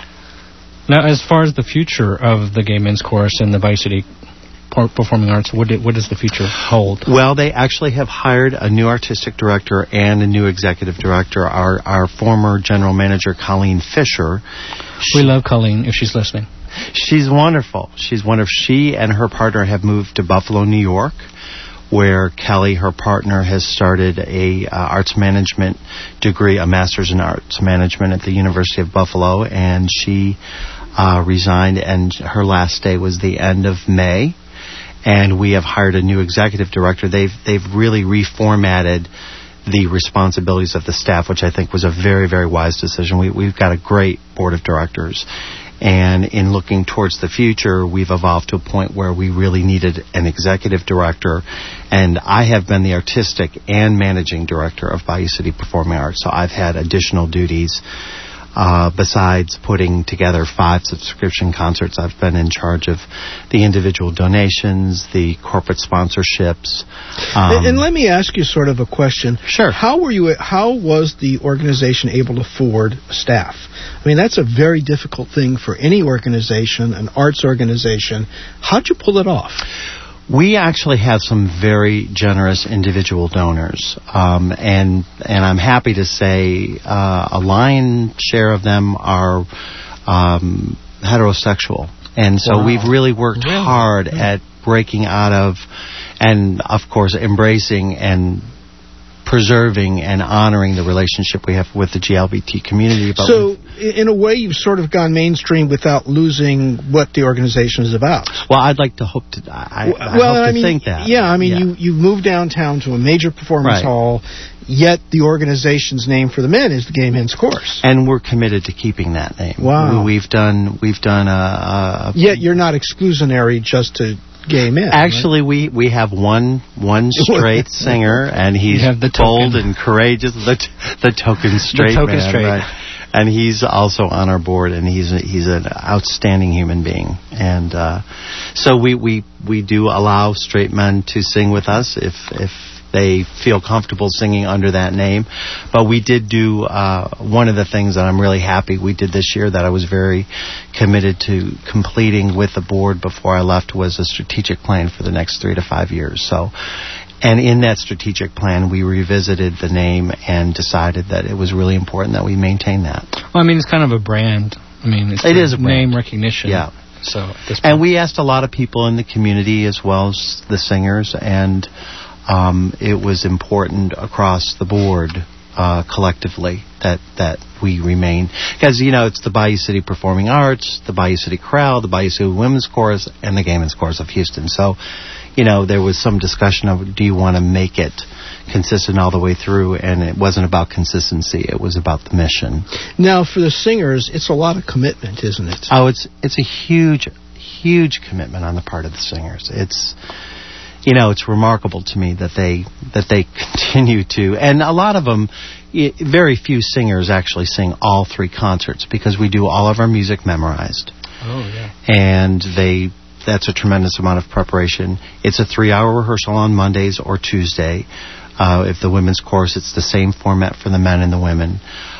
Now, as far as the future of the Gay Men's Chorus and the Bayou City Performing Arts, what does the future hold? Well, they actually have hired a new artistic director and a new executive director. Our former general manager, Colleen Fisher. We love Colleen, if she's listening. She's wonderful. She and her partner have moved to Buffalo, New York, where Kelly, her partner, has started a arts management degree, a master's in arts management at the University of Buffalo, and she resigned, and her last day was the end of May. And we have hired a new executive director. They've really reformatted the responsibilities of the staff, which I think was a very, very wise decision. We've got a great board of directors. And in looking towards the future, we've evolved to a point where we really needed an executive director. And I have been the artistic and managing director of Bayou City Performing Arts, so I've had additional duties. Besides putting together 5 subscription concerts, I've been in charge of the individual donations, the corporate sponsorships. And let me ask you sort of a question. Sure. How was the organization able to afford staff? I mean, that's a very difficult thing for any organization, an arts organization. How'd you pull it off? We actually have some very generous individual donors, and I'm happy to say a lion's share of them are heterosexual. And so we've really worked hard at breaking out of, and of course embracing and preserving and honoring the relationship we have with the GLBT community. But so, in a way, you've sort of gone mainstream without losing what the organization is about. Well, I'd like to hope to. I hope to think that. Yeah, I mean, you moved downtown to a major performance hall. Yet the organization's name for the men is the Gay Men's Chorus, and we're committed to keeping that name. Wow, we've done a Yet you're not exclusionary just to gay men. Actually, right? we have one straight singer, and he's bold and courageous. The token straight man, straight. Right? And he's also on our board, and he's an outstanding human being. And so we do allow straight men to sing with us if they feel comfortable singing under that name. But we did do one of the things that I'm really happy we did this year that I was very committed to completing with the board before I left was a strategic plan for the next 3 to 5 years. So, and in that strategic plan, we revisited the name and decided that it was really important that we maintain that. Well, I mean, it's kind of a brand. I mean, it is a brand. Name recognition. Yeah. So, at this point. And we asked a lot of people in the community as well as the singers, and it was important across the board collectively that we remain. Because, it's the Bayou City Performing Arts, the Bayou City Chorale, the Bayou City Women's Chorus, and the Gay Men's Chorus of Houston. So, there was some discussion of, do you want to make it consistent all the way through? And it wasn't about consistency. It was about the mission. Now, for the singers, it's a lot of commitment, isn't it? Oh, it's a huge, huge commitment on the part of the singers. It's remarkable to me that they continue to, and a lot of them, very few singers actually sing all 3 concerts because we do all of our music memorized. Oh, yeah. And that's a tremendous amount of preparation. It's a 3-hour rehearsal on Mondays or Tuesday. If the women's chorus, it's the same format for the men and the women.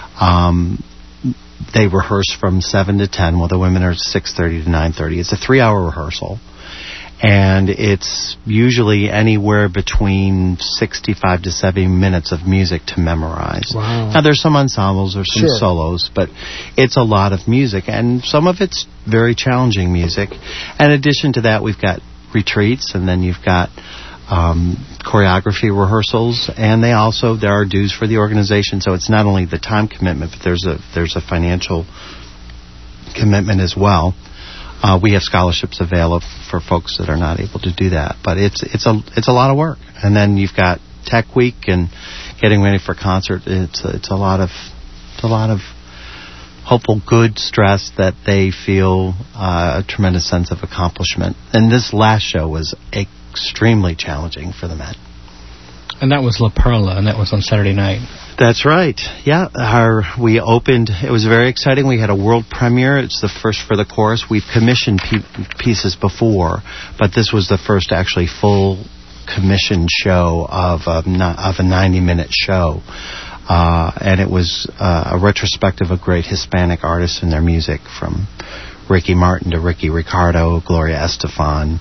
They rehearse from 7 to 10, while the women are 6:30 to 9:30. It's a 3-hour rehearsal. And it's usually anywhere between 65 to 70 minutes of music to memorize. Wow. Now, there's some ensembles or some solos, but it's a lot of music, and some of it's very challenging music. In addition to that, we've got retreats, and then you've got choreography rehearsals, and there are dues for the organization, so it's not only the time commitment, but there's a financial commitment as well. We have scholarships available for folks that are not able to do that, but it's a lot of work. And then you've got Tech Week and getting ready for concert. It's a lot of hopeful, good stress that they feel a tremendous sense of accomplishment. And this last show was extremely challenging for the men. And that was La Perla, and that was on Saturday night. That's right. Yeah, we opened. It was very exciting. We had a world premiere. It's the first for the chorus. We've commissioned pieces before, but this was the first actually full commissioned show of a 90-minute show. And it was a retrospective of great Hispanic artists and their music, from Ricky Martin to Ricky Ricardo, Gloria Estefan,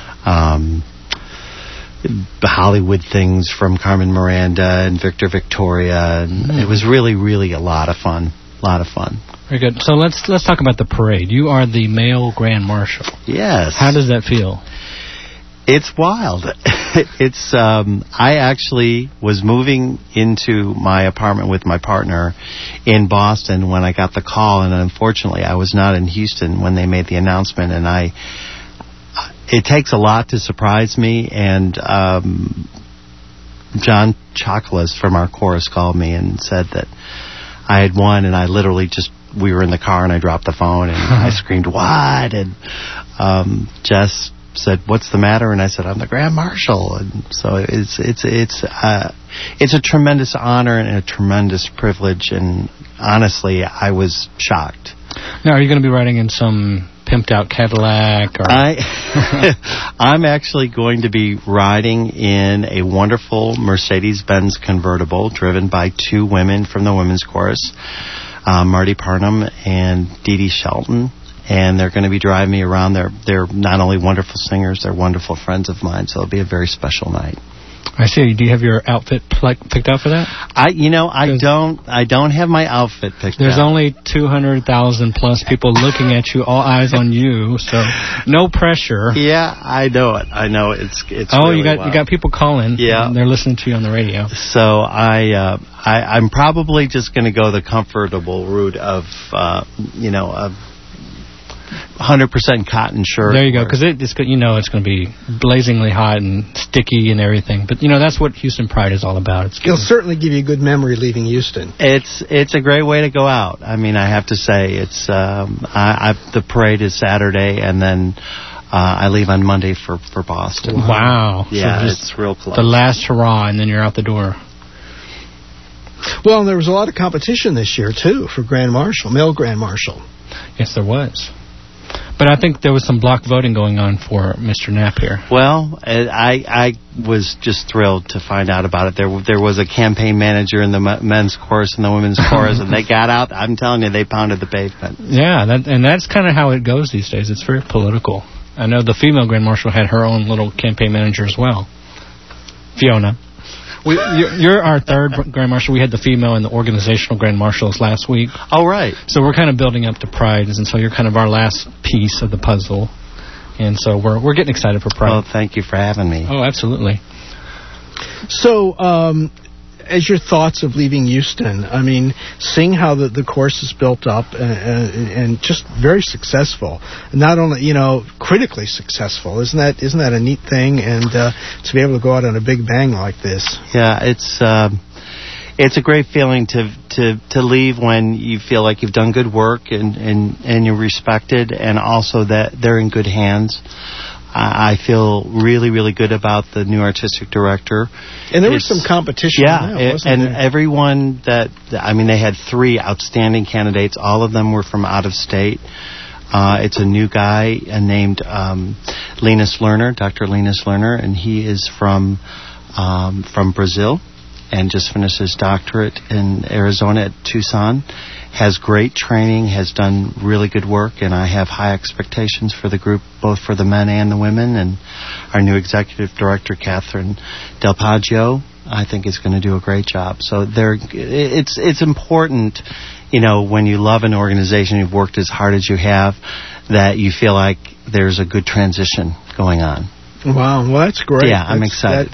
Hollywood things from Carmen Miranda and Victor Victoria, and it was really, really a lot of fun. Very good. So let's talk about the parade. You are the male Grand Marshal. Yes. How does that feel? It's wild. I actually was moving into my apartment with my partner in Boston when I got the call, and unfortunately I was not in Houston when they made the announcement, and it takes a lot to surprise me, and John Chocolus from our chorus called me and said that I had won, and I literally we were in the car and I dropped the phone and I screamed, "What?" And Jess said, "What's the matter?" And I said, "I'm the Grand Marshal." And so it's a tremendous honor and a tremendous privilege, and honestly, I was shocked. Now, are you going to be riding in some pimped out Cadillac? Or? I'm actually going to be riding in a wonderful Mercedes-Benz convertible driven by 2 women from the women's chorus, Marty Parnham and Dee Dee Shelton. And they're going to be driving me around. They're not only wonderful singers, they're wonderful friends of mine, so it'll be a very special night. I see. Do you have your outfit picked out for that? I don't have my outfit picked out. There's only 200,000 plus people looking at you, all eyes on you, so no pressure. Yeah, I know it. It's oh, really you got people calling. Yeah, and they're listening to you on the radio. So I'm probably just going to go the comfortable route of 100% cotton shirt. There you go, because it's going to be blazingly hot and sticky and everything. But that's what Houston Pride is all about. It'll certainly give you a good memory leaving Houston. It's a great way to go out. I mean, I have to say, it's the parade is Saturday, and then I leave on Monday for Boston. Wow. Yeah, so it's real close. The last hurrah, and then you're out the door. Well, and there was a lot of competition this year too for Grand Marshal, male Grand Marshal. Yes, there was. But I think there was some block voting going on for Mr. Knapp here. Well, I was just thrilled to find out about it. There was a campaign manager in the men's chorus and the women's chorus, and they got out. I'm telling you, they pounded the pavement. Yeah, and that's kind of how it goes these days. It's very political. I know the female Grand Marshal had her own little campaign manager as well, Fiona. You're our third Grand Marshal. We had the female and the organizational Grand Marshals last week. Oh, right. So we're kind of building up to Pride, and so you're kind of our last piece of the puzzle. And so we're getting excited for Pride. Well, thank you for having me. Oh, absolutely. So, as your thoughts of leaving Houston, I mean, seeing how the course is built up and just very successful, not only critically successful, isn't that a neat thing? And to be able to go out on a big bang like this. Yeah, it's a great feeling to leave when you feel like you've done good work and you're respected, and also that they're in good hands. I feel really, really good about the new artistic director. And there was some competition. And everyone they had 3 outstanding candidates. All of them were from out of state. It's a new guy named Linus Lerner, Dr. Linus Lerner, and he is from Brazil and just finished his doctorate in Arizona at Tucson. Has great training, has done really good work, and I have high expectations for the group, both for the men and the women. And our new executive director, Catherine Del Poggio, I think is going to do a great job. So it's important, when you love an organization, you've worked as hard as you have, that you feel like there's a good transition going on. Wow, well, that's great. Yeah, I'm excited.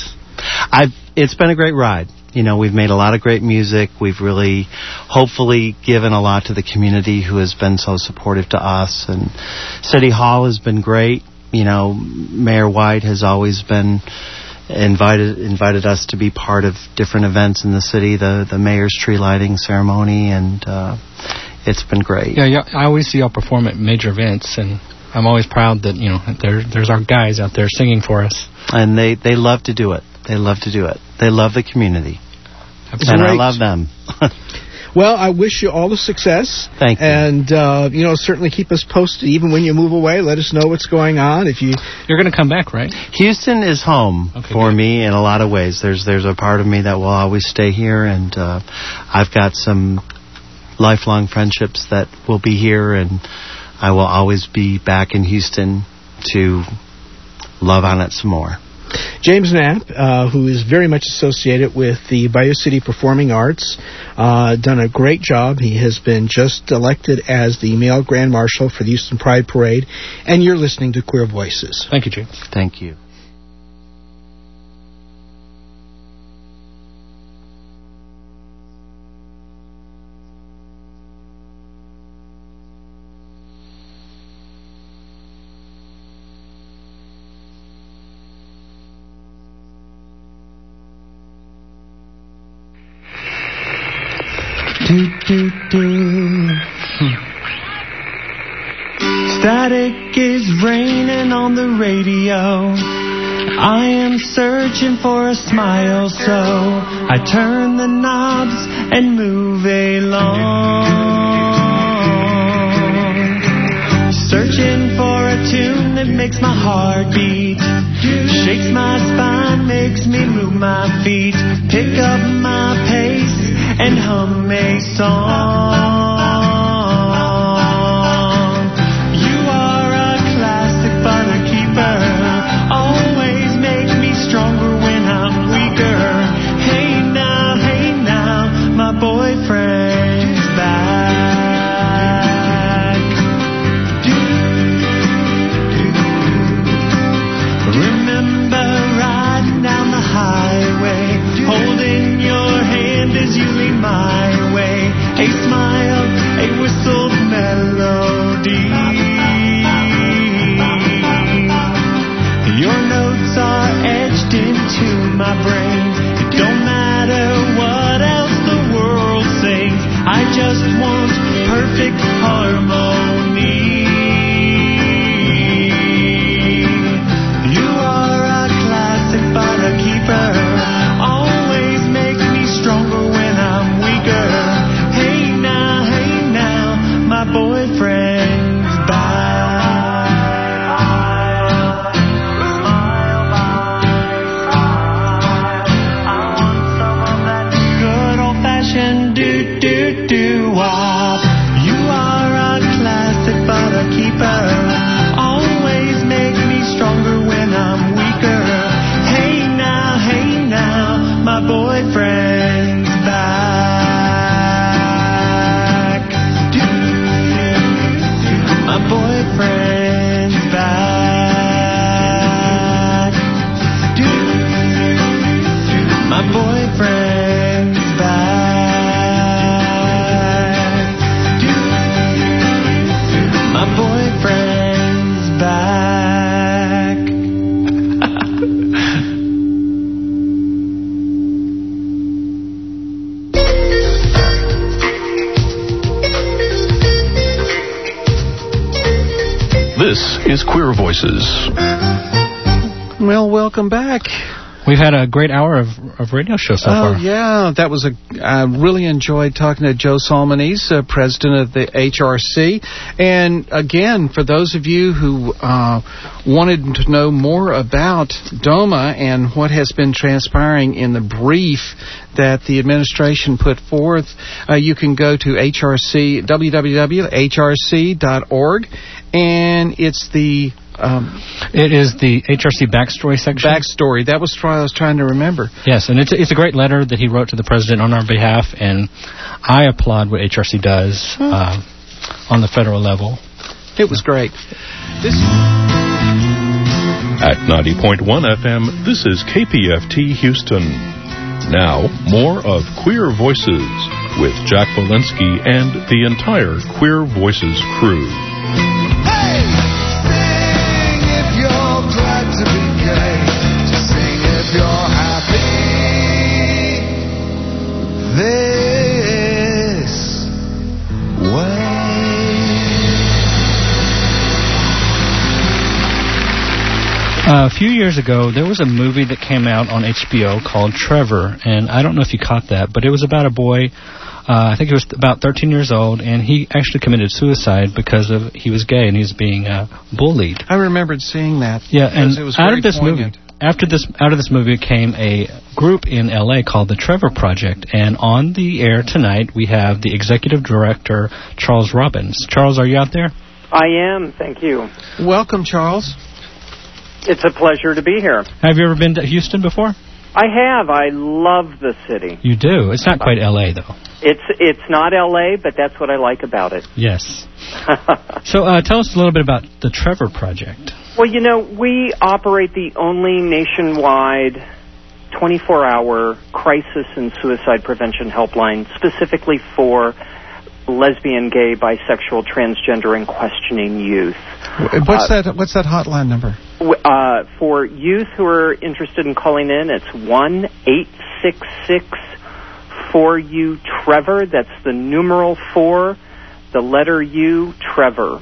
It's been a great ride. We've made a lot of great music. We've really, hopefully, given a lot to the community who has been so supportive to us. And City Hall has been great. Mayor White has always been invited us to be part of different events in the city, the mayor's tree lighting ceremony, and it's been great. Yeah, I always see y'all perform at major events, and I'm always proud that, there's our guys out there singing for us. And they love to do it. They love to do it. They love the community. And I love them. Well, I wish you all the success. Thank you. And, certainly keep us posted. Even when you move away, let us know what's going on. You're going to come back, right? Houston is home for me in a lot of ways. There's a part of me that will always stay here, and I've got some lifelong friendships that will be here, and I will always be back in Houston to love on it some more. James Knapp, who is very much associated with the Bayou City Performing Arts, done a great job. He has been just elected as the male Grand Marshal for the Houston Pride Parade, and you're listening to Queer Voices. Thank you, James. Thank you. Static is raining on the radio. I am searching for a smile, so I turn the knobs and move along. Searching for a tune that makes my heart beat, shakes my spine, makes me move my feet, pick up my pace and hum a song. You are a classic butter keeper, always make me stronger when I'm wop. You are a classic but a keeper. Always make me stronger when I'm weaker. Hey now, my boyfriend's back. My boyfriend's back. My boyfriend's back. My boyfriend's back. This is Queer Voices. Well, welcome back. We've had a great hour of radio show so far. Oh, yeah. That was I really enjoyed talking to Joe Salmonese, president of the HRC. And, again, for those of you who wanted to know more about DOMA and what has been transpiring in the brief that the administration put forth, you can go to www.hrc.org, and it's the... it is the HRC backstory section. Backstory. That was what I was trying to remember. Yes, and it's a great letter that he wrote to the president on our behalf, and I applaud what HRC does on the federal level. It was great. At 90.1 FM, this is KPFT Houston. Now, more of Queer Voices with Jack Walensky and the entire Queer Voices crew. To be gay, to sing if you're happy this way. A few years ago, there was a movie that came out on HBO called Trevor, and I don't know if you caught that, but it was about a boy. I think he was about 13 years old, and he actually committed suicide because he was gay and he was being bullied. I remembered seeing that. Yeah, and it was out of this poignant. movie, out of this movie came a group in LA called the Trevor Project, and on the air tonight we have the executive director Charles Robbins. Charles, are you out there? I am. Thank you. Welcome, Charles. It's a pleasure to be here. Have you ever been to Houston before? I have. I love the city. You do. It's not quite LA though. It's not LA, but that's what I like about it. Yes. So tell us a little bit about the Trevor Project. Well, we operate the only nationwide 24-hour crisis and suicide prevention helpline specifically for lesbian, gay, bisexual, transgender, and questioning youth. What's that hotline number? For youth who are interested in calling in, it's 1-866-4U-TREVOR. That's the numeral 4, the letter U, Trevor.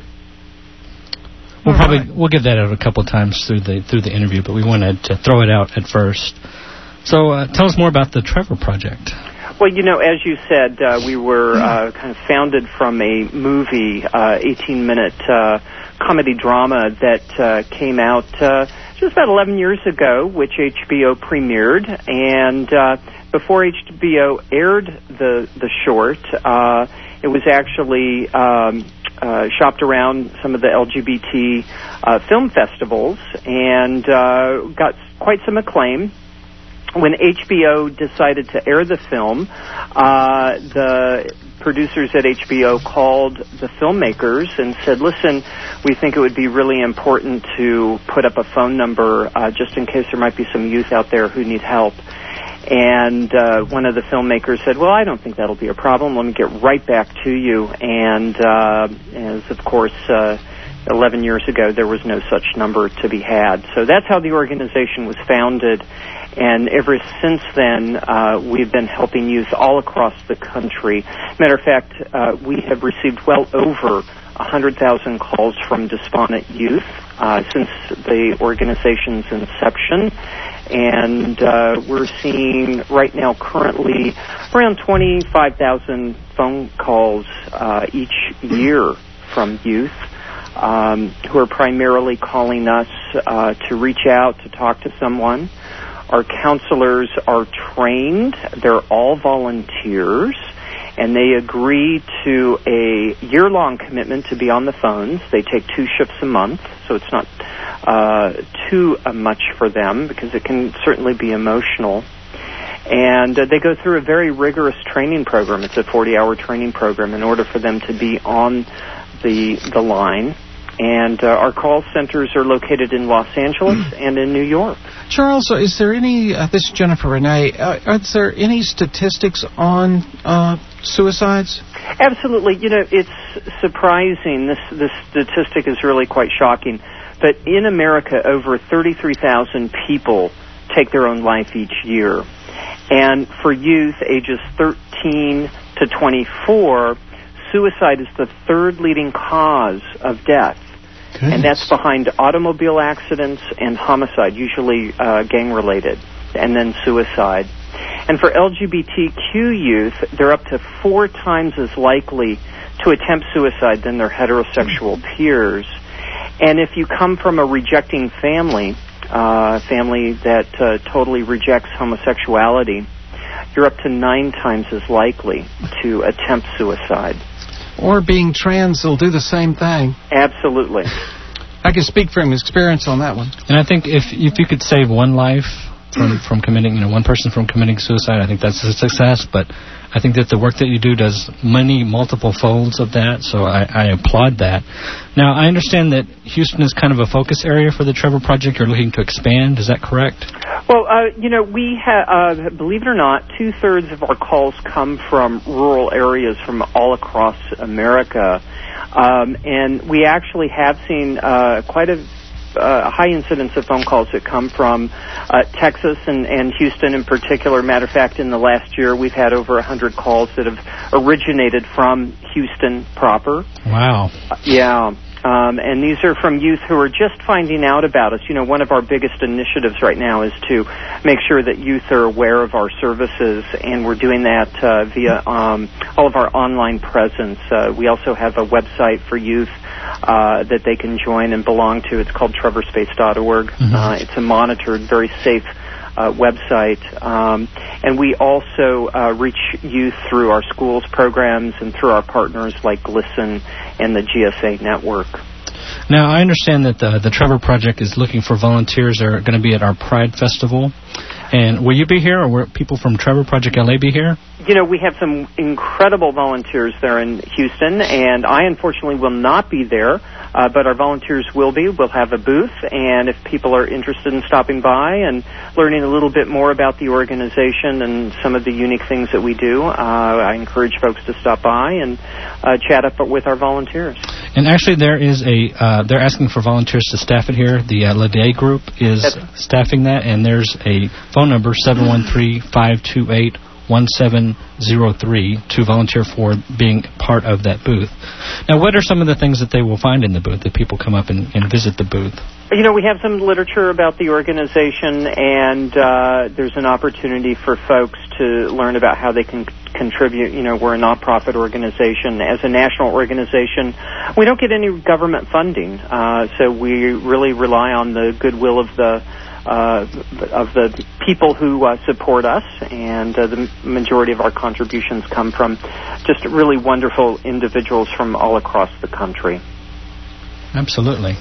We'll get that out a couple of times through the interview, but we wanted to throw it out at first. So tell us more about the Trevor Project. Well, as you said, we were kind of founded from a movie, 18-minute comedy drama that came out just about 11 years ago, which HBO premiered. And before HBO aired the short, it was actually shopped around some of the LGBT film festivals and got quite some acclaim. When HBO decided to air the film, the producers at HBO called the filmmakers and said, listen, we think it would be really important to put up a phone number just in case there might be some youth out there who need help. And one of the filmmakers said, well, I don't think that'll be a problem. Let me get right back to you. And as, of course, 11 years ago, there was no such number to be had. So that's how the organization was founded. And ever since then, we've been helping youth all across the country. Matter of fact, we have received well over 100,000 calls from despondent youth since the organization's inception. And we're seeing right now currently around 25,000 phone calls each year from youth who are primarily calling us to reach out, to talk to someone. Our counselors are trained. They're all volunteers. and they agree to a year-long commitment to be on the phones. They take 2 shifts a month, so it's not too much for them because it can certainly be emotional. And they go through a very rigorous training program. It's a 40-hour training program in order for them to be on the line. And our call centers are located in Los Angeles and in New York. Charles, is there any, this is Jennifer Renee, are there any statistics on suicides? Absolutely. You know, it's surprising. This statistic is really quite shocking. But in America, over 33,000 people take their own life each year. And for youth ages 13 to 24, suicide is the 3rd leading cause of death. Goodness. And that's behind automobile accidents and homicide, usually gang-related, and then suicide. And for LGBTQ youth, they're up to 4 times as likely to attempt suicide than their heterosexual peers. And if you come from a rejecting family that totally rejects homosexuality, you're up to 9 times as likely to attempt suicide. Or being trans will do the same thing. Absolutely. I can speak from experience on that one. And I think if you could save one life from committing, one person from committing suicide, I think that's a success. But I think that the work that you do does multiple folds of that, so I applaud that. Now, I understand that Houston is kind of a focus area for the Trevor Project. You're looking to expand. Is that correct? Well, we have, believe it or not, 2/3 of our calls come from rural areas from all across America. And we actually have seen quite a high incidence of phone calls that come from Texas and Houston in particular. Matter of fact, in the last year, we've had over 100 calls that have originated from Houston proper. Wow. Yeah. And these are from youth who are just finding out about us. One of our biggest initiatives right now is to make sure that youth are aware of our services, and we're doing that via all of our online presence. We also have a website for youth that they can join and belong to. It's called trevorspace.org. Mm-hmm. It's a monitored, very safe website. And we also reach youth through our schools programs and through our partners like GLSEN and the GSA network. Now, I understand that the Trevor Project is looking for volunteers that are going to be at our Pride Festival. And will you be here, or will people from Trevor Project LA be here? We have some incredible volunteers there in Houston, and I unfortunately will not be there, but our volunteers will be. We'll have a booth, and if people are interested in stopping by and learning a little bit more about the organization and some of the unique things that we do, I encourage folks to stop by and chat up with our volunteers. And actually, there is they're asking for volunteers to staff it here. The LaDay group is staffing that, and there's a phone number, 713-528-1703, to volunteer for being part of that booth. Now, what are some of the things that they will find in the booth if people come up and visit the booth? We have some literature about the organization, and there's an opportunity for folks to learn about how they can contribute. We're a nonprofit organization. As a national organization, we don't get any government funding, so we really rely on the goodwill of the people who support us, and the majority of our contributions come from just really wonderful individuals from all across the country. Absolutely.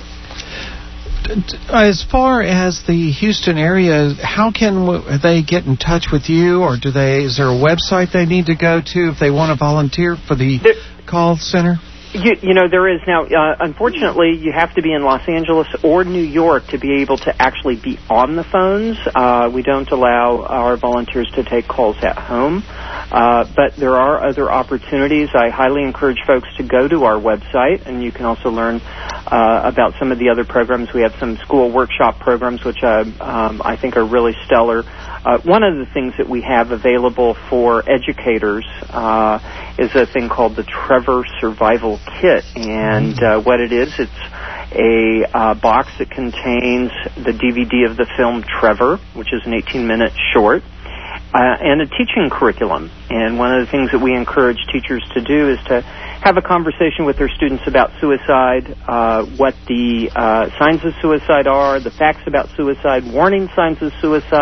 As far as the Houston area, how can they get in touch with you, or is there a website they need to go to if they want to volunteer for the call center? There is now. Unfortunately, you have to be in Los Angeles or New York to be able to actually be on the phones. We don't allow our volunteers to take calls at home, but there are other opportunities. I highly encourage folks to go to our website, and you can also learn about some of the other programs. We have some school workshop programs, which I think are really stellar. One of the things that we have available for educators is a thing called the Trevor Survival Kit. And what it is, it's a box that contains the DVD of the film Trevor, which is an 18-minute short, and a teaching curriculum. And one of the things that we encourage teachers to do is to have a conversation with their students about suicide, what the signs of suicide are, the facts about suicide, warning signs of suicide,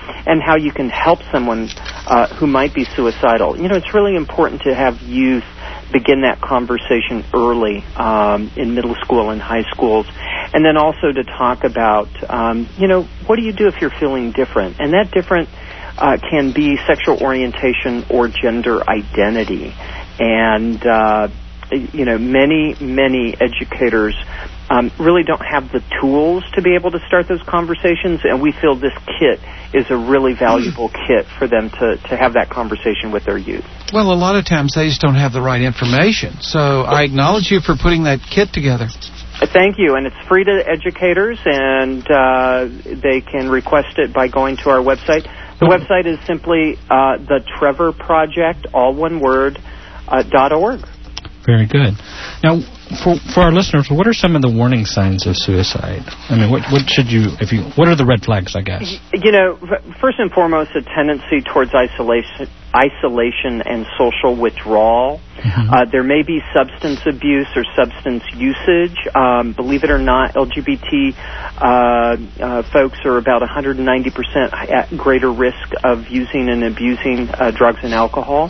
and how you can help someone who might be suicidal. You know, it's really important to have youth begin that conversation early in middle school and high schools, and then also to talk about, you know, what do you do if you're feeling different? And that different can be sexual orientation or gender identity. And, you know, many educators really don't have the tools to be able to start those conversations, and we feel this kit is a really valuable kit for them to have that conversation with their youth. Well, a lot of times they just don't have the right information. So I acknowledge you for putting that kit together. Thank you, and it's free to educators, and they can request it by going to our website. The website is simply the Trevor Project, all one word, .org. Very good. Now, for our listeners, what are some of the warning signs of suicide? I mean, what are the red flags, I guess? You know, first and foremost, a tendency towards isolation and social withdrawal. Mm-hmm. There may be substance abuse or substance usage. Believe it or not, LGBT folks are about 190% at greater risk of using and abusing drugs and alcohol.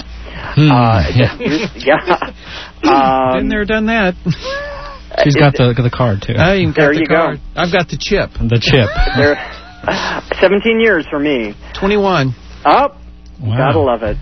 Been there, done that. She's got the card, too. There you go. I've got the chip. The chip. 17 years for me. 21. Oh, wow. Gotta love it.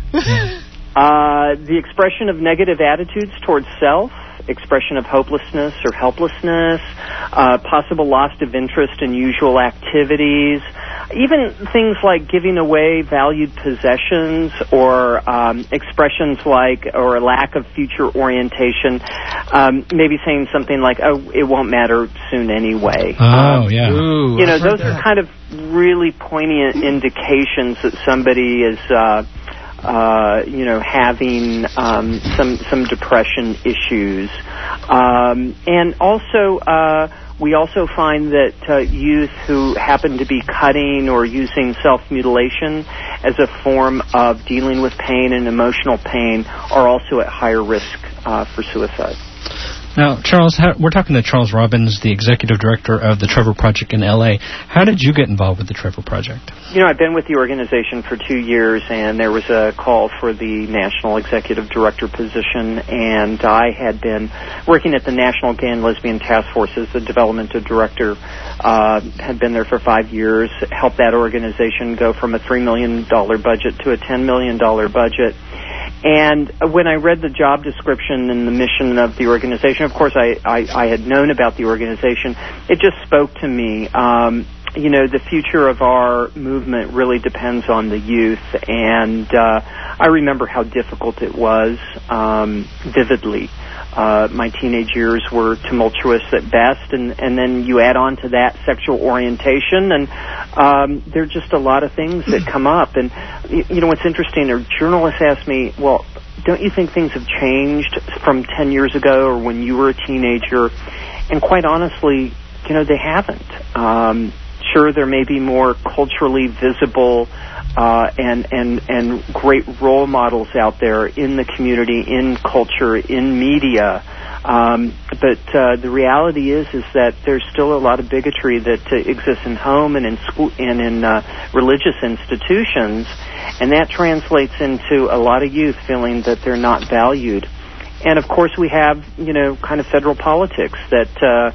The expression of negative attitudes towards self, expression of hopelessness or helplessness, possible loss of interest in usual activities, even things like giving away valued possessions or expressions like, or a lack of future orientation, maybe saying something like, oh, it won't matter soon anyway. Oh, yeah. Ooh, you know, those are kind of really poignant indications that somebody is you know, having some depression issues. And also, we also find that youth who happen to be cutting or using self-mutilation as a form of dealing with pain and emotional pain are also at higher risk for suicide. Now, Charles, we're talking to Charles Robbins, the executive director of the Trevor Project in L.A. How did you get involved with the Trevor Project? You know, I've been with the organization for 2 years, and there was a call for the national executive director position, and I had been working at the National Gay and Lesbian Task Force as the developmental director, had been there for 5 years, helped that organization go from a $3 million budget to a $10 million budget. And when I read the job description and the mission of the organization, of course I had known about the organization, it just spoke to me. You know, the future of our movement really depends on the youth, and I remember how difficult it was vividly. My teenage years were tumultuous at best, and then you add on to that sexual orientation, and there are just a lot of things that come up. And, you know, what's interesting, a journalist asked me, well, don't you think things have changed from 10 years ago or when you were a teenager? And quite honestly, you know, they haven't. Sure, there may be more culturally visible and great role models out there in the community, in culture, in media. But the reality is that there's still a lot of bigotry that exists in home and in school and in religious institutions, and that translates into a lot of youth feeling that they're not valued. And of course, we have, you know, kind of federal politics that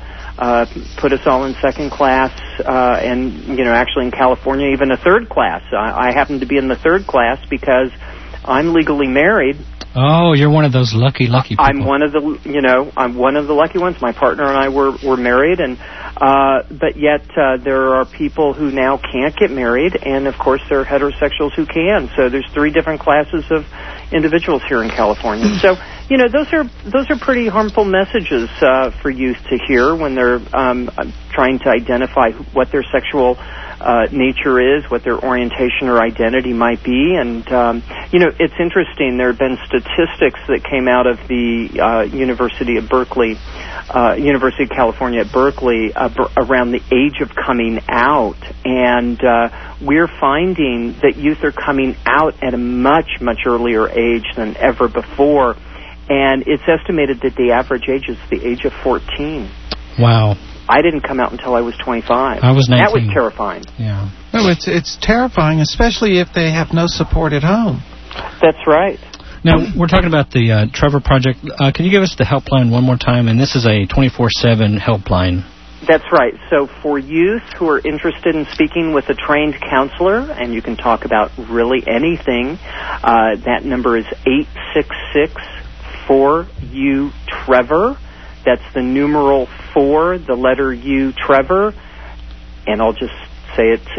put us all in second class, and, you know, actually in California, even a third class. I happen to be in the third class because I'm legally married. Oh, you're one of those lucky people. I'm one of the lucky ones. My partner and I were married, and but yet there are people who now can't get married, and of course there are heterosexuals who can. So there's 3 different classes of individuals here in California. So, you know, those are pretty harmful messages for youth to hear when they're trying to identify what their sexual nature is, what their orientation or identity might be. And, you know, it's interesting. There have been statistics that came out of the University of California at Berkeley around the age of coming out. And we're finding that youth are coming out at a much, much earlier age than ever before. And it's estimated that the average age is the age of 14. Wow. I didn't come out until I was 25. I was 19. That was terrifying. Yeah. No, it's terrifying, especially if they have no support at home. That's right. Now, we're talking about the Trevor Project. Can you give us the helpline one more time? And this is a 24/7 helpline. That's right. So for youth who are interested in speaking with a trained counselor, and you can talk about really anything, that number is 866-4U-TREVOR. That's the numeral 4, the letter U, Trevor. And I'll just say it's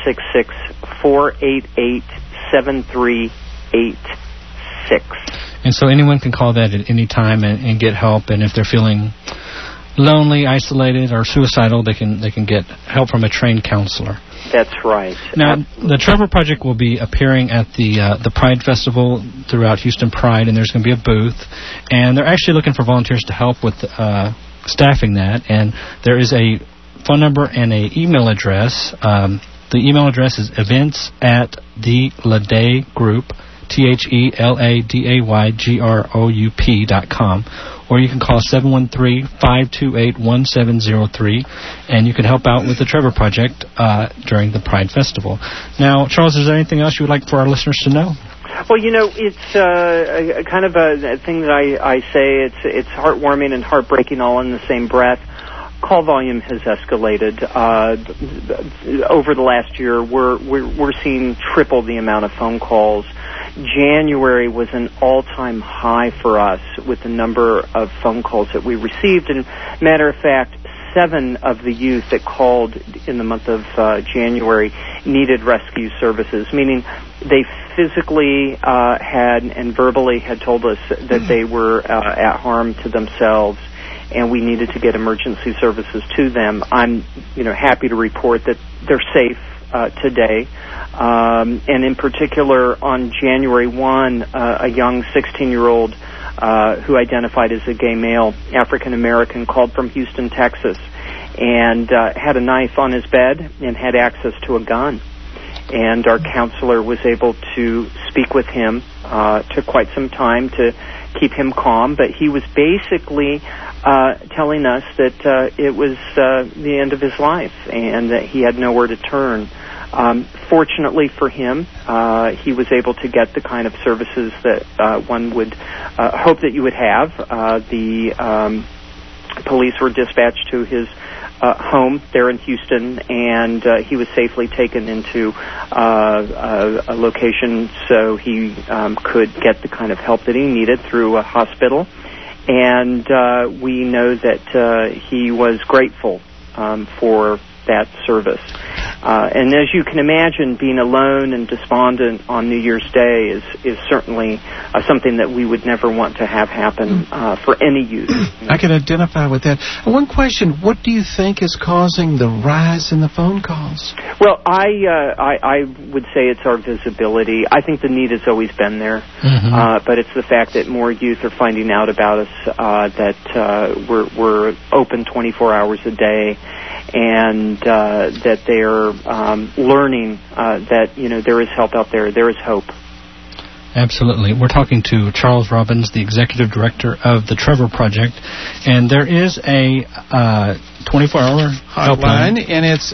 866-488-7386. And so anyone can call that at any time and get help. And if they're feeling lonely, isolated, or suicidal, they can get help from a trained counselor. That's right. Now, the Trevor Project will be appearing at the Pride Festival throughout Houston Pride, and there's going to be a booth. And they're actually looking for volunteers to help with staffing that. And there is a phone number and an email address. The email address is events@theLadaygroup, TheLadaygroup.com. Or you can call 713-528-1703, and you can help out with the Trevor Project during the Pride Festival. Now, Charles, is there anything else you would like for our listeners to know? Well, it's a kind of a thing that I say. It's heartwarming and heartbreaking all in the same breath. Call volume has escalated over the last year. We're seeing triple the amount of phone calls. January was an all-time high for us with the number of phone calls that we received. And matter of fact, 7 of the youth that called in the month of January needed rescue services, meaning they physically had and verbally had told us that they were at harm to themselves, and we needed to get emergency services to them. I'm happy to report that they're safe today. And in particular, on January 1, a young 16-year-old who identified as a gay male, African-American, called from Houston, Texas, and had a knife on his bed and had access to a gun. And our counselor was able to speak with him. Took quite some time to keep him calm, but he was basically telling us that it was the end of his life and that he had nowhere to turn. Fortunately for him, he was able to get the kind of services that one would hope that you would have. The police were dispatched to his home there in Houston, and he was safely taken into a location so he could get the kind of help that he needed through a hospital. And we know that he was grateful for that service. And as you can imagine, being alone and despondent on New Year's Day is certainly something that we would never want to have happen for any youth. I can identify with that. One question, what do you think is causing the rise in the phone calls? Well, I would say it's our visibility. I think the need has always been there, but it's the fact that more youth are finding out about us, that we're open 24 hours a day, and that they're learning that there is help out there. There is hope. Absolutely. We're talking to Charles Robbins, the Executive Director of the Trevor Project, and there is a 24-hour helpline, and it's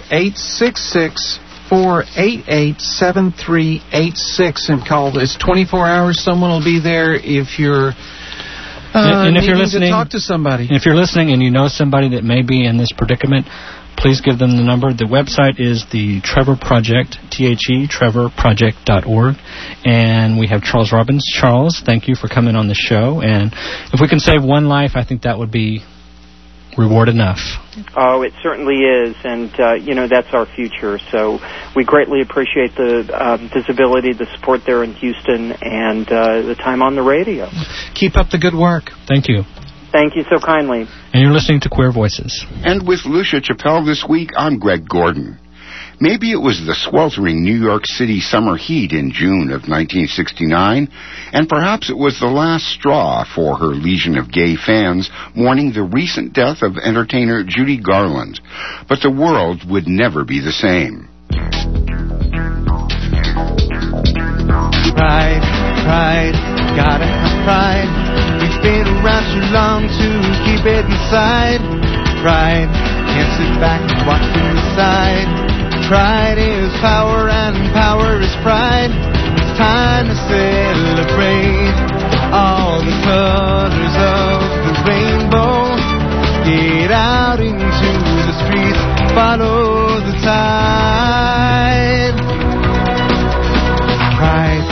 866-488-7386, and call. It's 24 hours. Someone will be there if you're and if you're listening to talk to somebody. If you're listening and you know somebody that may be in this predicament, please give them the number. The website is the Trevor Project, TrevorProject.org. And we have Charles Robbins. Charles, thank you for coming on the show. And if we can save one life, I think that would be reward enough. Oh, it certainly is. And, that's our future. So we greatly appreciate the visibility, the support there in Houston, and the time on the radio. Keep up the good work. Thank you. Thank you so kindly. And you're listening to Queer Voices. And with Lucia Chappelle this week, I'm Greg Gordon. Maybe it was the sweltering New York City summer heat in June of 1969, and perhaps it was the last straw for her legion of gay fans mourning the recent death of entertainer Judy Garland. But the world would never be the same. Pride, pride, gotta have pride. We've been around too long to keep it inside. Pride, can't sit back and watch from the side. Pride is power and power is pride. It's time to celebrate all the colors of the rainbow. Get out into the streets, follow the tide. Pride.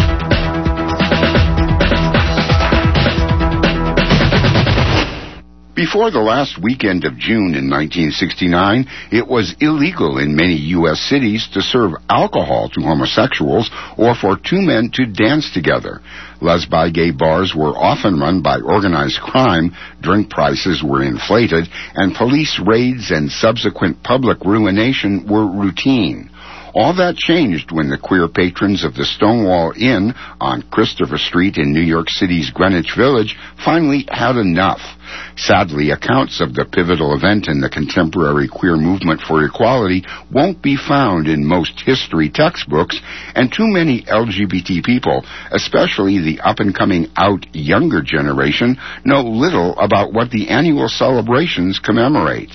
Before the last weekend of June in 1969, it was illegal in many U.S. cities to serve alcohol to homosexuals or for two men to dance together. Lesbi gay bars were often run by organized crime, drink prices were inflated, and police raids and subsequent public ruination were routine. All that changed when the queer patrons of the Stonewall Inn on Christopher Street in New York City's Greenwich Village finally had enough. Sadly, accounts of the pivotal event in the contemporary queer movement for equality won't be found in most history textbooks, and too many LGBT people, especially the up-and-coming out younger generation, know little about what the annual celebrations commemorate.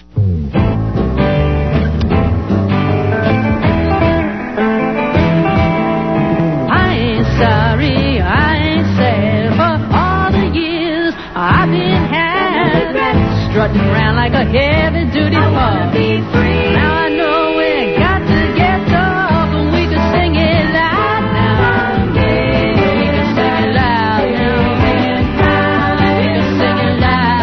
Sorry, I ain't sad for all the years I've been had, strutting around like a heavy-duty car. Now I know we got to get off, and we can sing it loud now. We can sing it loud now. We can sing it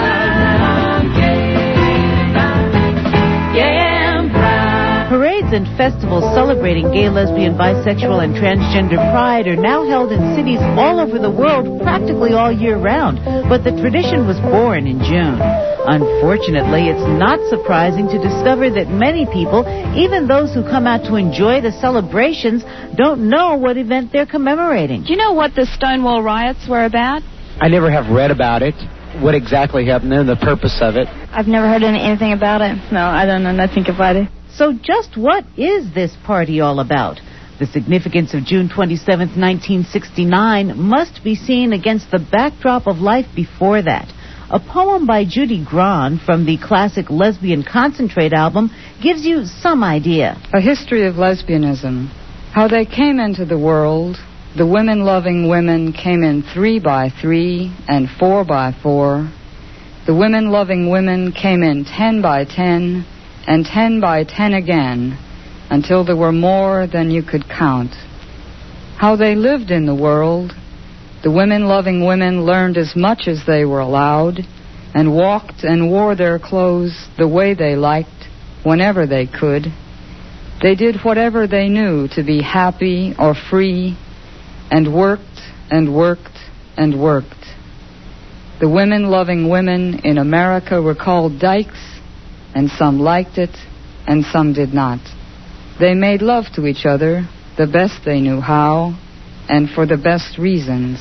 loud now. Yeah, I'm proud. Parades and festivals celebrating gay, lesbian, bisexual, and transgender pride are now held in cities all over the world practically all year round, but the tradition was born in June. Unfortunately, it's not surprising to discover that many people, even those who come out to enjoy the celebrations, don't know what event they're commemorating. Do you know what the Stonewall riots were about? I never have read about it. What exactly happened and the purpose of it? I've never heard anything about it. No, I don't know nothing about it. So just what is this party all about? The significance of June 27, 1969 must be seen against the backdrop of life before that. A poem by Judy Grahn from the classic Lesbian Concentrate album gives you some idea. A history of lesbianism. How they came into the world. The women-loving women came in 3 by 3 and 4 by 4. The women-loving women came in 10 by 10 and 10 by 10 again, until there were more than you could count. How they lived in the world. The women-loving women learned as much as they were allowed, and walked and wore their clothes the way they liked, whenever they could. They did whatever they knew to be happy or free, and worked and worked and worked. The women-loving women in America were called dykes, and some liked it, and some did not. They made love to each other the best they knew how, and for the best reasons.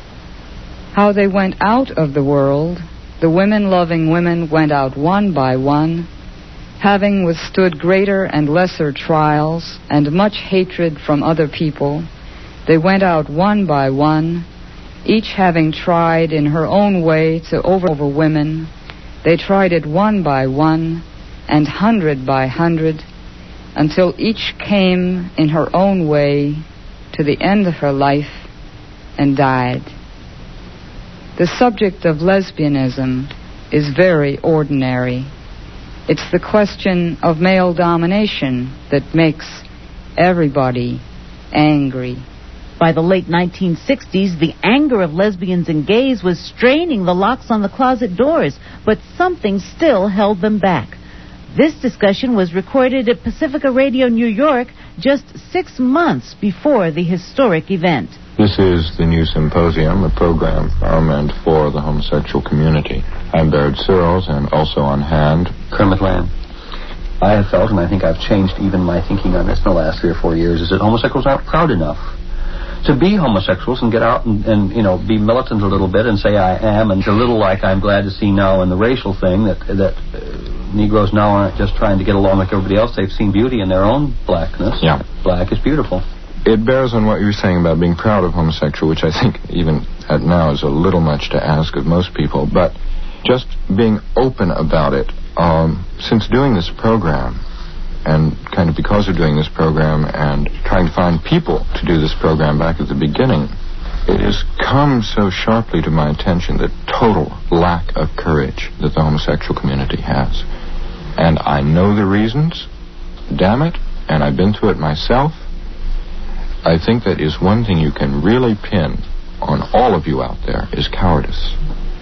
How they went out of the world. The women-loving women went out one by one, having withstood greater and lesser trials and much hatred from other people. They went out one by one, each having tried in her own way to over women. They tried it one by one and 100 by 100, until each came in her own way to the end of her life and died. The subject of lesbianism is very ordinary. It's the question of male domination that makes everybody angry. By the late 1960s, the anger of lesbians and gays was straining the locks on the closet doors, but something still held them back. This discussion was recorded at Pacifica Radio New York just 6 months before the historic event. This is the new symposium, a program from and for the homosexual community. I'm Baird Searles, and also on hand, Kermit Lamb. I have felt, and I think I've changed even my thinking on this in the last 3 or 4 years, is that homosexuals aren't proud enough to be homosexuals and get out and you know, be militant a little bit and say I am, and a little like I'm glad to see now in the racial thing that Negroes now aren't just trying to get along like everybody else. They've seen beauty in their own blackness. Yeah. Black is beautiful. It bears on what you were saying about being proud of homosexual, which I think even at now is a little much to ask of most people, but just being open about it. since doing this program, and kind of because of doing this program and trying to find people to do this program back at the beginning, it has come so sharply to my attention the total lack of courage that the homosexual community has. And I know the reasons, damn it, and I've been through it myself. I think that is one thing you can really pin on all of you out there, is cowardice.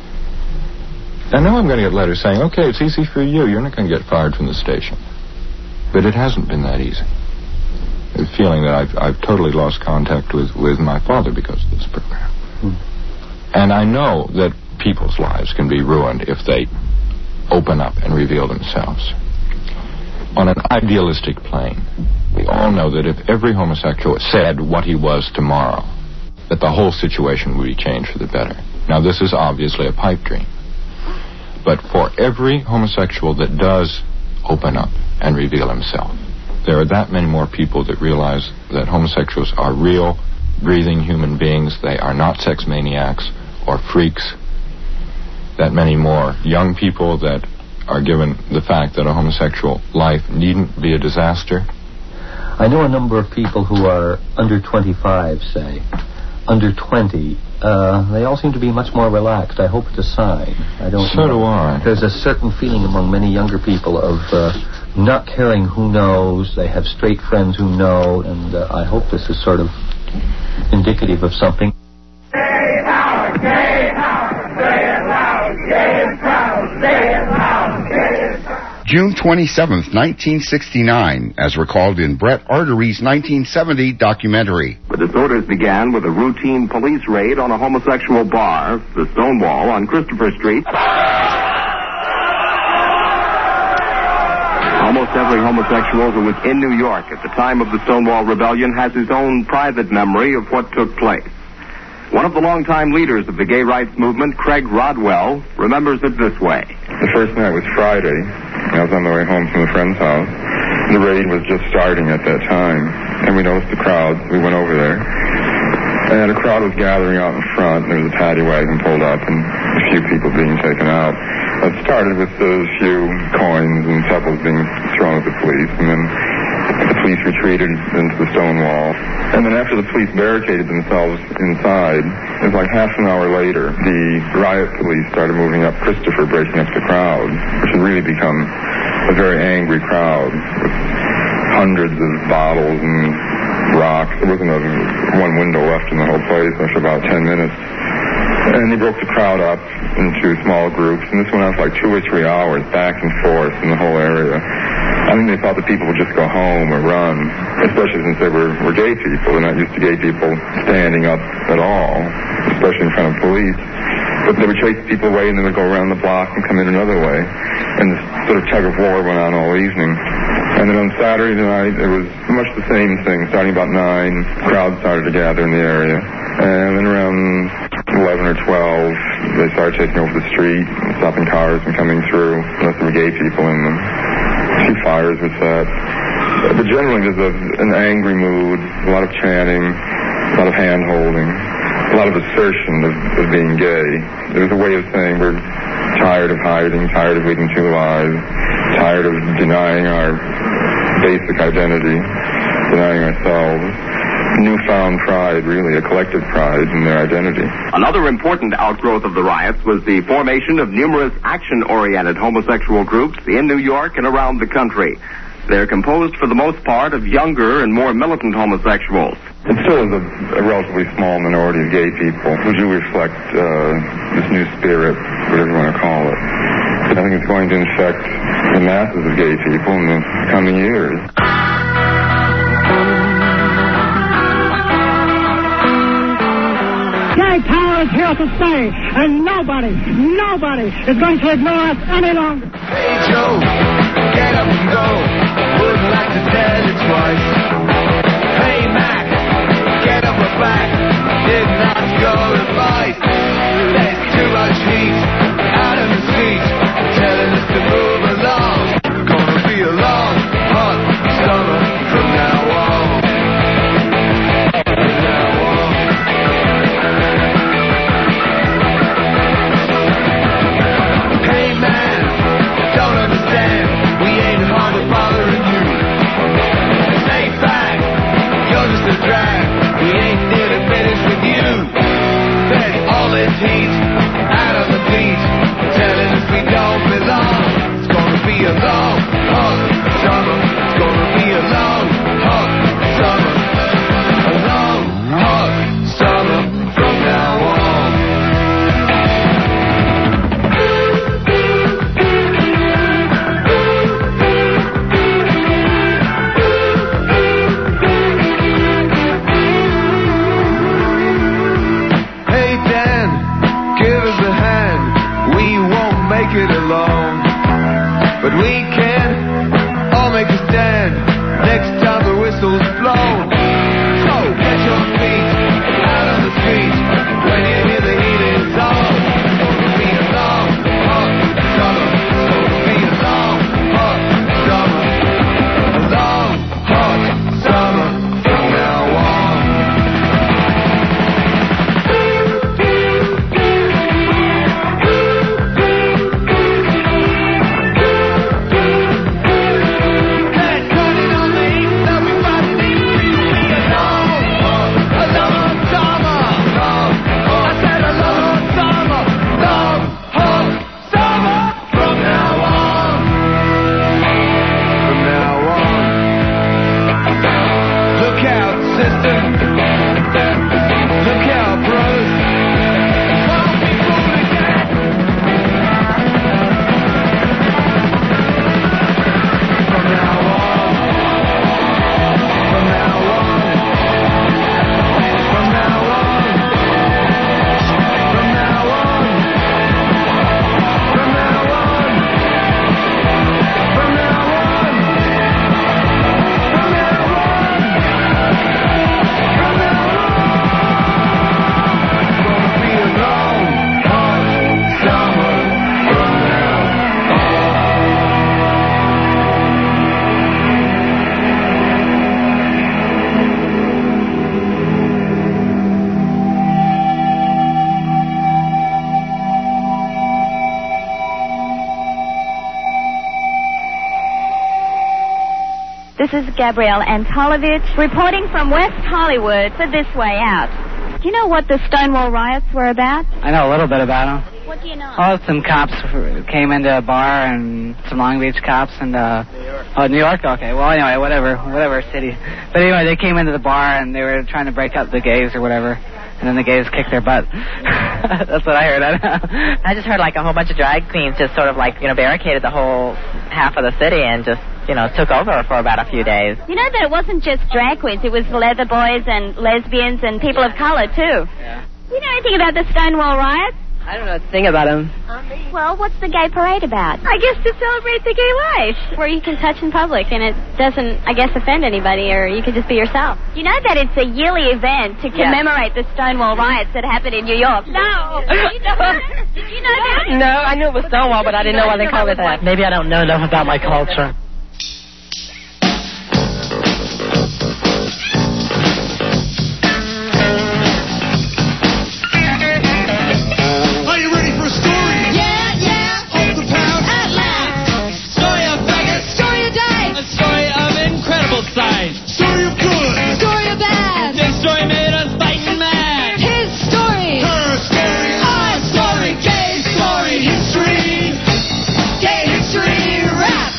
I know I'm going to get letters saying, okay, it's easy for you, you're not going to get fired from the station. But it hasn't been that easy. The feeling that I've totally lost contact with my father because of this program. And I know that people's lives can be ruined if they open up and reveal themselves. On an idealistic plane, we all know that if every homosexual said what he was tomorrow, that the whole situation would be changed for the better. Now, this is obviously a pipe dream. But for every homosexual that does open up and reveal himself, there are that many more people that realize that homosexuals are real, breathing human beings. They are not sex maniacs or freaks. That many more young people that are given the fact that a homosexual life needn't be a disaster. I know a number of people who are under 25, say. Under 20, they all seem to be much more relaxed. I hope it's a sign. I don't know. So do I. There's a certain feeling among many younger people of not caring who knows. They have straight friends who know, and I hope this is sort of indicative of something. Gay Howard, Gay Howard, say it loud, gay and proud, say it loud, gay and proud. June 27th, 1969, as recalled in Brett Artery's 1970 documentary. The disorders began with a routine police raid on a homosexual bar, the Stonewall, on Christopher Street. Almost every homosexual who was in New York at the time of the Stonewall Rebellion has his own private memory of what took place. One of the longtime leaders of the gay rights movement, Craig Rodwell, remembers it this way. The first night was Friday. I was on the way home from a friend's house. The raid was just starting at that time, and we noticed the crowd. We went over there, and a crowd was gathering out in front. There was a paddy wagon pulled up, and a few people being taken out. It started with a few coins and pebbles being thrown at the police, and then the police retreated into the Stonewall. And then after the police barricaded themselves inside, it was like half an hour later, the riot police started moving up Christopher, breaking up the crowd, which had really become a very angry crowd with hundreds of bottles and rocks. There wasn't one window left in the whole place after about 10 minutes. And they broke the crowd up into small groups, and this went on for like 2 or 3 hours, back and forth in the whole area. I think they thought the people would just go home or run, especially since they were gay people. They're not used to gay people standing up at all, especially in front of police. But they would chase people away, and then they'd go around the block and come in another way. And this sort of tug of war went on all evening. And then on Saturday night, it was much the same thing. Starting about 9, crowds started to gather in the area. And then around 11 or 12, they started taking over the street, stopping cars from coming through, unless there were gay people in them. A few fires were set. But generally, there's an angry mood, a lot of chanting, a lot of hand-holding, a lot of assertion of being gay. It was a way of saying we're tired of hiding, tired of leading two lives, tired of denying our basic identity, denying ourselves. Newfound pride, really, a collective pride in their identity. Another important outgrowth of the riots was the formation of numerous action-oriented homosexual groups in New York and around the country. They're composed, for the most part, of younger and more militant homosexuals. It still is a relatively small minority of gay people who do reflect this new spirit, whatever you want to call it. I think it's going to infect the masses of gay people in the coming years. Gay power is here to stay, and nobody is going to ignore us any longer. Hey Joe, get up and go. Wouldn't like to tell you twice. Hey Mac, get up and back. Did not your advice. There's too much heat out of the seat, telling us to move along. Gonna be a long, hot summer from now on. Hey man, don't understand. street, out on the beat, telling us we don't belong. It's gonna be a long, hot summer. It's gonna be a long, hot summer. A long, hot summer from now on. Hey Dan, give us a hand. We won't make it alone, but we can all make a stand next time the whistle's blown. So get your feet out on the street when you hear the heating song. It's gonna be a long, hot summer. It's gonna be a long, hot summer. A long, hot summer from now on. This is Gabrielle Antolovich reporting from West Hollywood for This Way Out. Do you know what the Stonewall riots were about? I know a little bit about them. What do you know? Oh, some cops came into a bar, and some Long Beach cops, and New York. Okay, well, anyway, whatever city. But anyway, they came into the bar, and they were trying to break up the gays or whatever, and then the gays kicked their butt. That's what I heard. I just heard like a whole bunch of drag queens just sort of like, barricaded the whole half of the city and just, took over for about a few days. You know that it wasn't just drag queens, it was leather boys and lesbians and people of color, too. Yeah. You know anything about the Stonewall riots? I don't know a thing about them. Well, what's the gay parade about? I guess to celebrate the gay life, where you can touch in public and it doesn't, I guess, offend anybody, or you can just be yourself. You know that it's a yearly event to commemorate the Stonewall riots that happened in New York? No. Did you know that? Did you know that? No, I knew it was Stonewall, but I didn't know why they called it that. Maybe I don't know enough about my culture. Story of good. Story of bad. This story made us fighting mad. His story. Her story. Our story. Gay story. History. Gay history rap.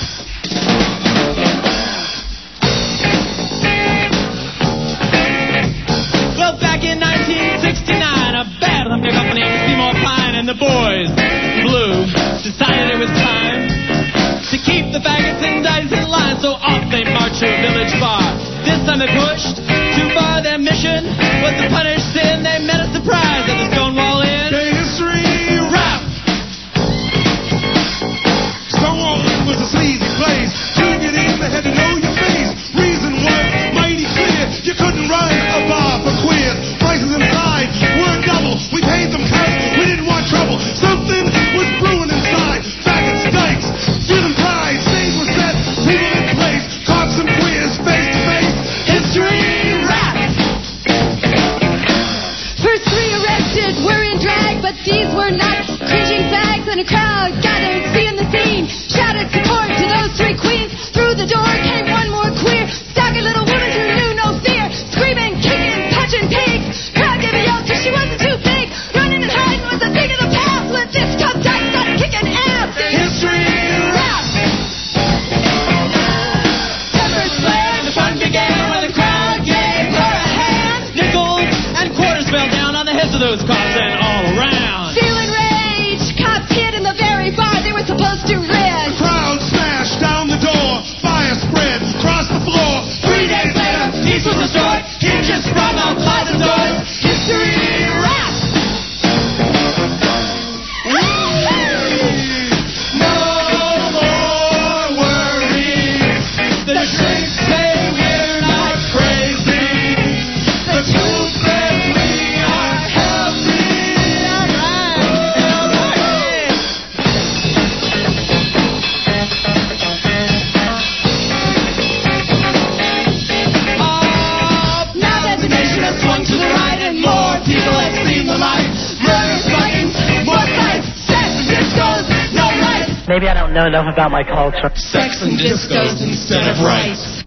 Well, back in 1969, a bad record company named Seymour Pine and the boys Blue decided it was time to keep the faggots and dice in line, so off they marched to a village bar. This time they pushed too far. Their mission was to punish sin. They met a surprise at the Stonewall Inn. Gay history rap. Stonewall Inn was a sleazy place. To get in, they had to know your face. Reason was mighty clear. You couldn't run a bar for queers. Prices inside were double. We paid them cause we didn't want trouble. Something was brewing inside. Faggots, dykes, feeling pride. Stage was set, people in place. Caught some queers face to face. History Maybe I don't know enough about my culture. Sex and discos instead of rights.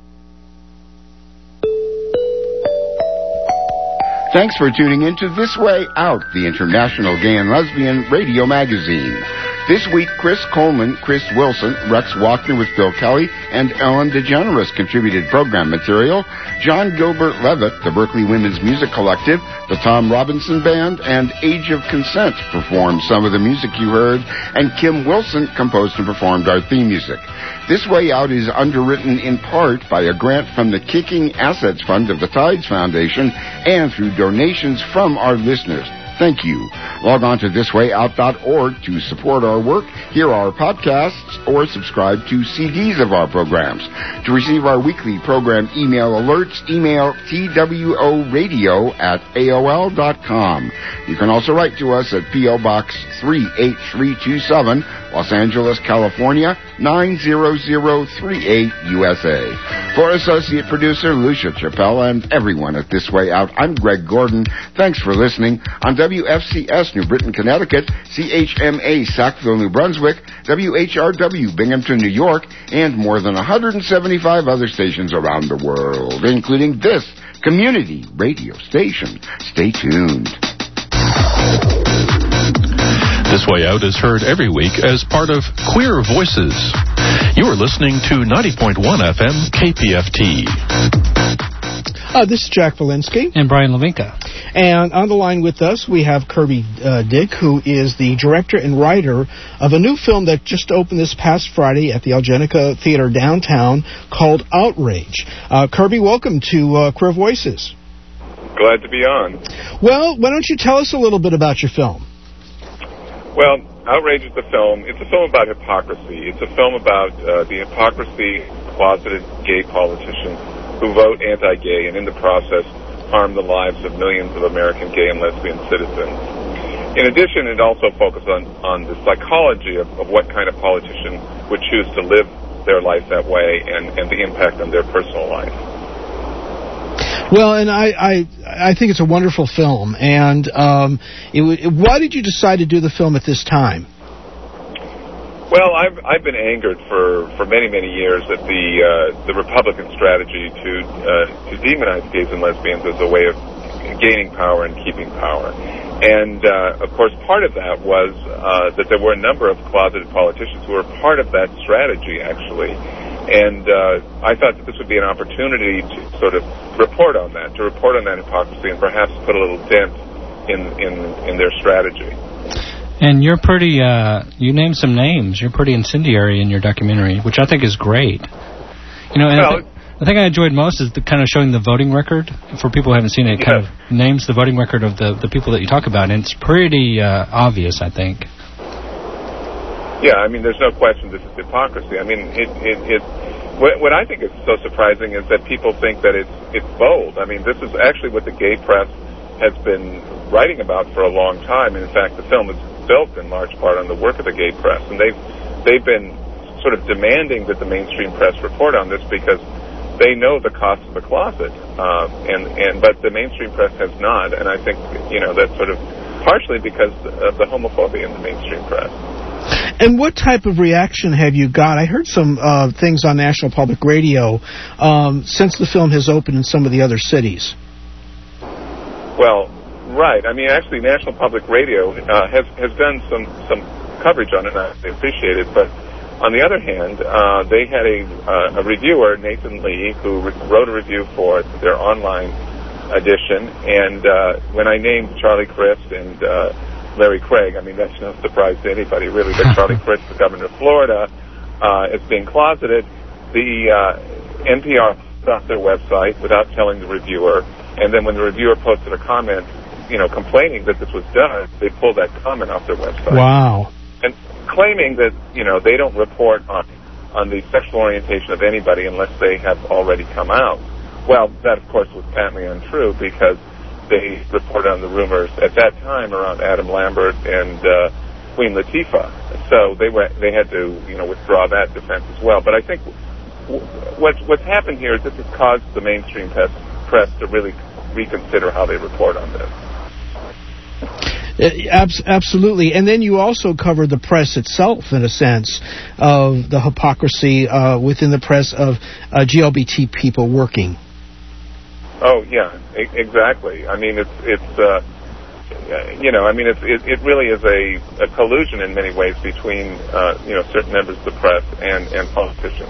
Thanks for tuning in to This Way Out, the International Gay and Lesbian Radio Magazine. This week, Chris Coleman, Chris Wilson, Rex Walkner with Bill Kelly, and Ellen DeGeneres contributed program material. John Gilbert Levitt, the Berkeley Women's Music Collective, the Tom Robinson Band, and Age of Consent performed some of the music you heard, and Kim Wilson composed and performed our theme music. This Way Out is underwritten in part by a grant from the Kicking Assets Fund of the Tides Foundation and through donations from our listeners. Thank you. Log on to thiswayout.org to support our work, hear our podcasts, or subscribe to CDs of our programs. To receive our weekly program email alerts, email tworadio@aol.com. You can also write to us at P.O. Box 38327, Los Angeles, California, 90038, USA. For associate producer Lucia Chappelle and everyone at This Way Out, I'm Greg Gordon. Thanks for listening on WFCS New Britain, Connecticut, CHMA Sackville, New Brunswick, WHRW Binghamton, New York, and more than 175 other stations around the world, including this community radio station. Stay tuned. This Way Out is heard every week as part of Queer Voices. You are listening to 90.1 FM KPFT. This is Jack Valinsky. And Brian Levinka. And on the line with us, we have Kirby Dick, who is the director and writer of a new film that just opened this past Friday at the Algenica Theater downtown called Outrage. Kirby, welcome to Queer Voices. Glad to be on. Well, why don't you tell us a little bit about your film? Well, Outrage is a film. It's a film about hypocrisy. It's a film about the hypocrisy of closeted gay politicians who vote anti-gay and in the process harm the lives of millions of American gay and lesbian citizens. In addition, it also focuses on the psychology of what kind of politician would choose to live their life that way and the impact on their personal life. Well, and I think it's a wonderful film. And why did you decide to do the film at this time? Well, I've been angered for many years at the Republican strategy to demonize gays and lesbians as a way of gaining power and keeping power. And of course, part of that was that there were a number of closeted politicians who were part of that strategy, actually. And I thought that this would be an opportunity to sort of report on that hypocrisy, and perhaps put a little dent in their strategy. And you're pretty, you named some names. You're pretty incendiary in your documentary, which I think is great. You know, and the thing I enjoyed most is the kind of showing the voting record. For people who haven't seen it, it kind of names the voting record of the people that you talk about, and it's pretty obvious, I think. Yeah, I mean, there's no question this is hypocrisy. I mean, what I think is so surprising is that people think that it's bold. I mean, this is actually what the gay press has been writing about for a long time. And in fact, the film is built in large part on the work of the gay press, and they've been sort of demanding that the mainstream press report on this because they know the cost of the closet, but the mainstream press has not. And I think that's sort of partially because of the homophobia in the mainstream press. And what type of reaction have you got? I heard some things on National Public Radio since the film has opened in some of the other cities. Well, right. I mean, actually, National Public Radio has done some coverage on it, and I appreciate it. But on the other hand, they had a reviewer, Nathan Lee, who wrote a review for their online edition. And when I named Charlie Crist and Larry Craig, I mean, that's no surprise to anybody, really, that Charlie Crist, the governor of Florida, is being closeted. The NPR put off their website without telling the reviewer, and then when the reviewer posted a comment, complaining that this was done, they pulled that comment off their website. Wow. And claiming that, they don't report on the sexual orientation of anybody unless they have already come out. Well, that, of course, was patently untrue because they reported on the rumors at that time around Adam Lambert and Queen Latifah. So they had to, withdraw that defense as well. But I think what's happened here is this has caused the mainstream press to really reconsider how they report on this. Absolutely. And then you also cover the press itself, in a sense, of the hypocrisy within the press of GLBT people working. Oh, yeah, exactly. I mean, it really is a collusion in many ways between, certain members of the press and politicians.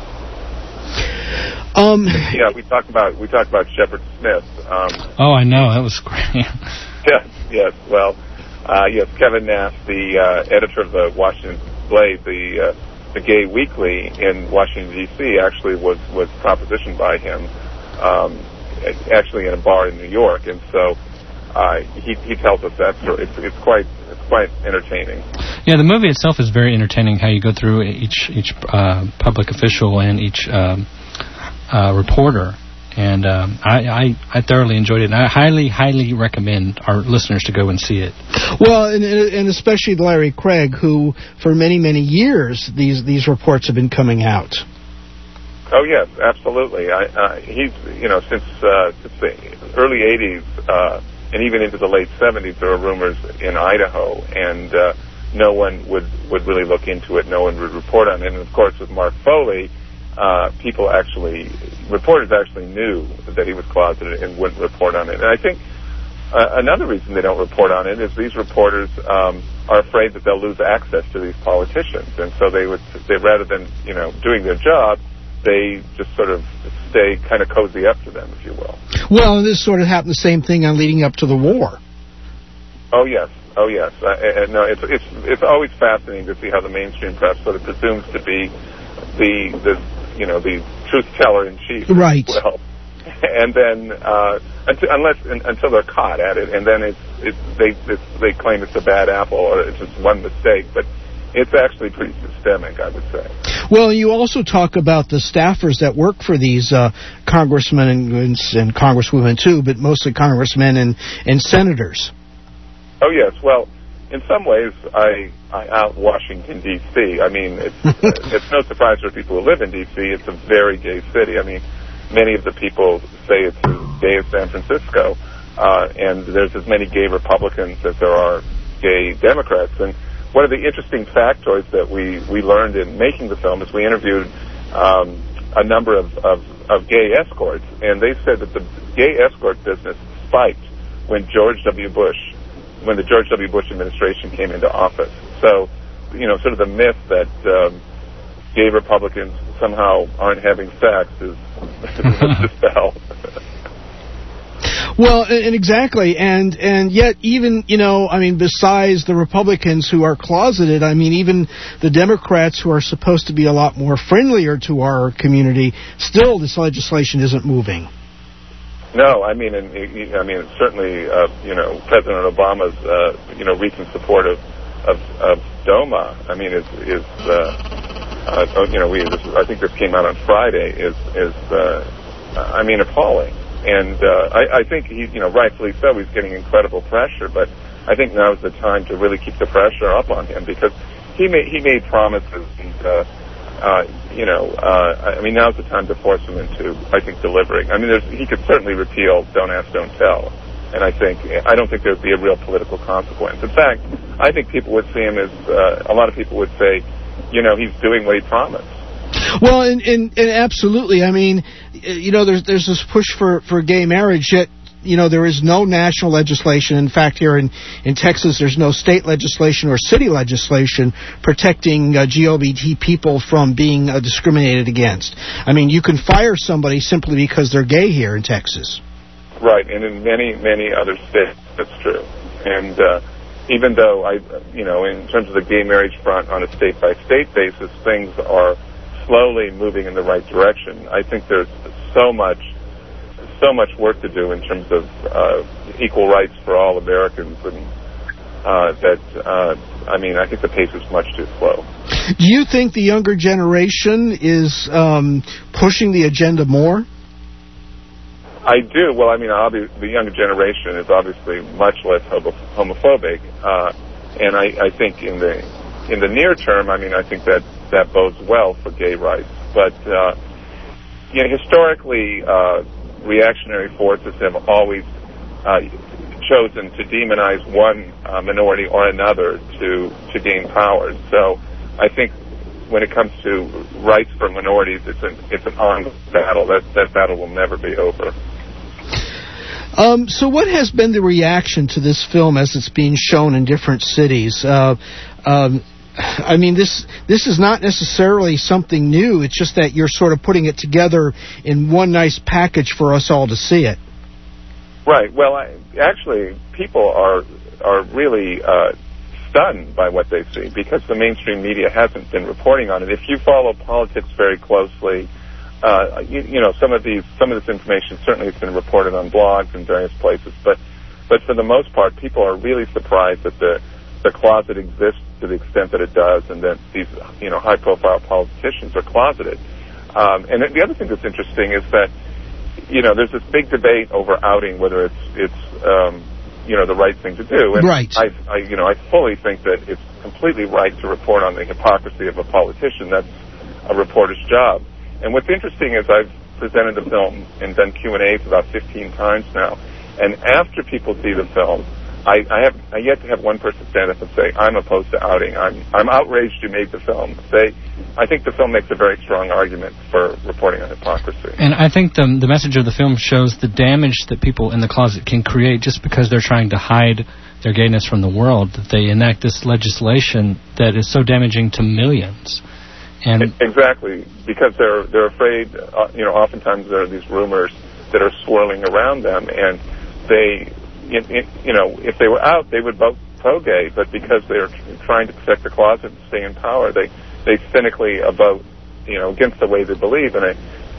We talked about Shepard Smith. I know, that was great. Yes. Well, Kevin Nass, the editor of the Washington Blade, the gay weekly in Washington D.C., actually was propositioned by him, actually in a bar in New York, and so he tells us that story. It's quite entertaining. Yeah, the movie itself is very entertaining. How you go through each public official and each reporter. And I thoroughly enjoyed it, and I highly recommend our listeners to go and see it. Well, and especially Larry Craig, who for many and these reports have been coming out. Oh yes, absolutely. He's since the early '80s and even into the late '70s, there were rumors in Idaho, and no one would really look into it. No one would report on it. And of course, with Mark Foley, reporters actually knew that he was closeted and wouldn't report on it. And I think another reason they don't report on it is these reporters are afraid that they'll lose access to these politicians, and so they rather than doing their job, they just sort of stay kind of cozy up to them, if you will. Well, this sort of happened the same thing on leading up to the war. Oh yes. No, it's always fascinating to see how the mainstream press sort of presumes to be the truth teller in chief, right? Well, and then until they're caught at it, and then they claim it's a bad apple or it's just one mistake, but it's actually pretty systemic, I would say. Well, you also talk about the staffers that work for these congressmen and congresswomen too, but mostly congressmen and senators. Oh yes, well, in some ways, I out Washington D.C. I mean, it's no surprise for people who live in D.C. It's a very gay city. I mean, many of the people say it's as gay as San Francisco, and there's as many gay Republicans as there are gay Democrats. And one of the interesting factoids that we learned in making the film is we interviewed a number of gay escorts, and they said that the gay escort business spiked when the George W. Bush administration came into office. So, sort of the myth that gay Republicans somehow aren't having sex is dispelled. Well, and exactly, and yet even, besides the Republicans who are closeted, even the Democrats who are supposed to be a lot more friendlier to our community, still this legislation isn't moving. No, certainly, President Obama's, recent support of DOMA, I think this came out on Friday, is appalling. And I think he, rightfully so, he's getting incredible pressure, but I think now's the time to really keep the pressure up on him, because he made promises, and now's the time to force him into, I think, delivering. He could certainly repeal Don't Ask, Don't Tell, and I don't think there'd be a real political consequence. In fact, I think people would see him as, a lot of people would say, he's doing what he promised. Well, and absolutely. There's this push for gay marriage, yet, there is no national legislation. In fact, here in Texas, there's no state legislation or city legislation protecting GLBT people from being discriminated against. You can fire somebody simply because they're gay here in Texas. Right, and in many other states, that's true. And even though in terms of the gay marriage front on a state-by-state basis, things are slowly moving in the right direction, I think there's so much work to do in terms of equal rights for all Americans, and I think the pace is much too slow. Do you think the younger generation is pushing the agenda more? I do. Well, the younger generation is obviously much less homophobic, and I think in the near term, I think that bodes well for gay rights. But historically, reactionary forces have always chosen to demonize one minority or another to gain power. So I think when it comes to rights for minorities, it's an ongoing battle. That battle will never be over. So what has been the reaction to this film as it's being shown in different cities? I mean, this is not necessarily something new. It's just that you're sort of putting it together in one nice package for us all to see it. Right. Well, actually, people are really stunned by what they see because the mainstream media hasn't been reporting on it. If you follow politics very closely, you know, some of this information certainly has been reported on blogs in various places, but for the most part, people are really surprised that the closet exists to the extent that it does, and that these, you know, high-profile politicians are closeted. And the other thing that's interesting is that, you know, there's this big debate over outing, whether it's you know, the right thing to do. And right. I fully think that it's completely right to report on the hypocrisy of a politician. That's a reporter's job. And what's interesting is I've presented the film and done Q&As about 15 times now. And after people see the film, I yet to have one person stand up and say, I'm opposed to outing. I'm outraged you made the film. I think the film makes a very strong argument for reporting on hypocrisy. And I think the message of the film shows the damage that people in the closet can create just because they're trying to hide their gayness from the world, that they enact this legislation that is so damaging to millions. And exactly, because they're afraid, you know, oftentimes there are these rumors that are swirling around them, and they, you know, if they were out, they would vote pro-gay, but because they're trying to protect the closet and stay in power, they cynically vote, you know, against the way they believe, and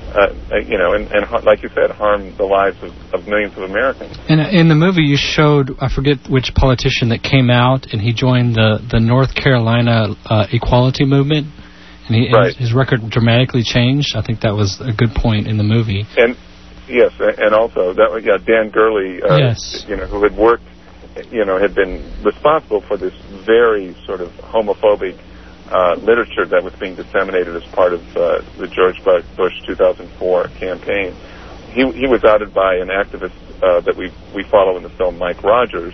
you know, and like you said, harm the lives of millions of Americans. And in the movie, you showed, I forget which politician that came out, and he joined the North Carolina equality movement, and right. His record dramatically changed. I think that was a good point in the movie. And yes, and also Dan Gurley, yes. You know, who had worked, you know, had been responsible for this very sort of homophobic literature that was being disseminated as part of the George Bush 2004 campaign. He was outed by an activist that we follow in the film, Mike Rogers,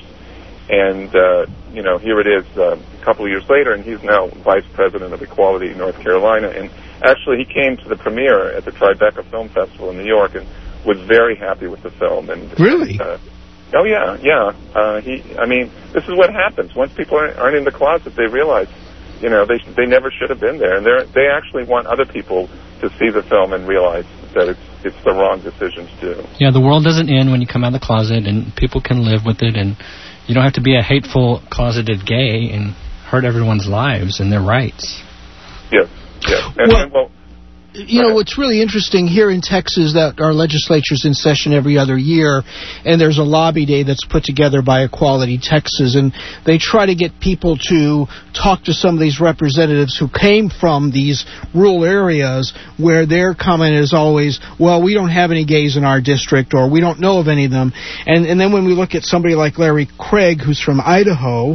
and you know, here it is a couple of years later, and he's now vice president of Equality in North Carolina. And actually, he came to the premiere at the Tribeca Film Festival in New York and was very happy with the film. And really? Oh yeah. I mean, this is what happens once people aren't in the closet. They realize, you know, they never should have been there, and they actually want other people to see the film and realize that it's the wrong decision to do. Yeah, the world doesn't end when you come out of the closet, and people can live with it, and you don't have to be a hateful, closeted gay and hurt everyone's lives and their rights. Yes. And, well, you know, what's really interesting here in Texas that our legislature's in session every other year, and there's a lobby day that's put together by Equality Texas, and they try to get people to talk to some of these representatives who came from these rural areas where their comment is always, well, we don't have any gays in our district, or we don't know of any of them. And then when we look at somebody like Larry Craig, who's from Idaho,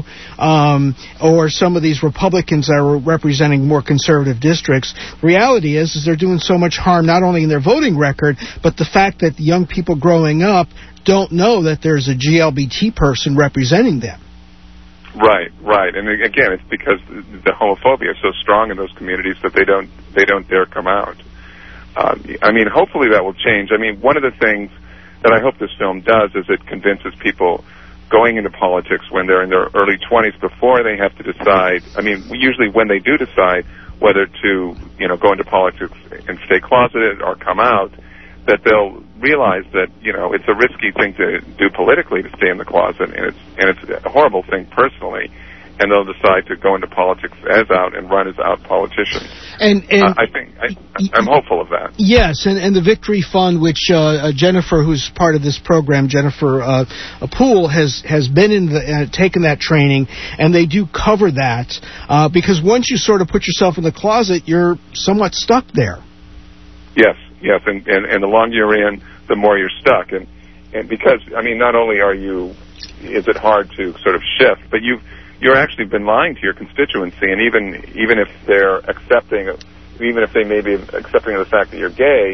or some of these Republicans that are representing more conservative districts, the reality is they're doing so much harm not only in their voting record, but the fact that the young people growing up don't know that there's a GLBT person representing them. Right. And again, it's because the homophobia is so strong in those communities that they don't dare come out. I mean, hopefully that will change. I mean, one of the things that I hope this film does is it convinces people going into politics when they're in their early 20s before they have to decide. I mean, usually when they do decide whether to, you know, go into politics and stay closeted or come out, that they'll realize that, you know, it's a risky thing to do politically to stay in the closet, and it's a horrible thing personally, and they'll decide to go into politics as out and run as out politicians. And I'm hopeful of that. Yes, and the Victory Fund, which Jennifer, who's part of this program, Jennifer Poole, has been in taken that training, and they do cover that because once you sort of put yourself in the closet, you're somewhat stuck there. Yes, and the longer you're in, the more you're stuck, and because, I mean, not only is it hard to sort of shift, but you're actually been lying to your constituency, and even if they're accepting, even if they may be accepting of the fact that you're gay,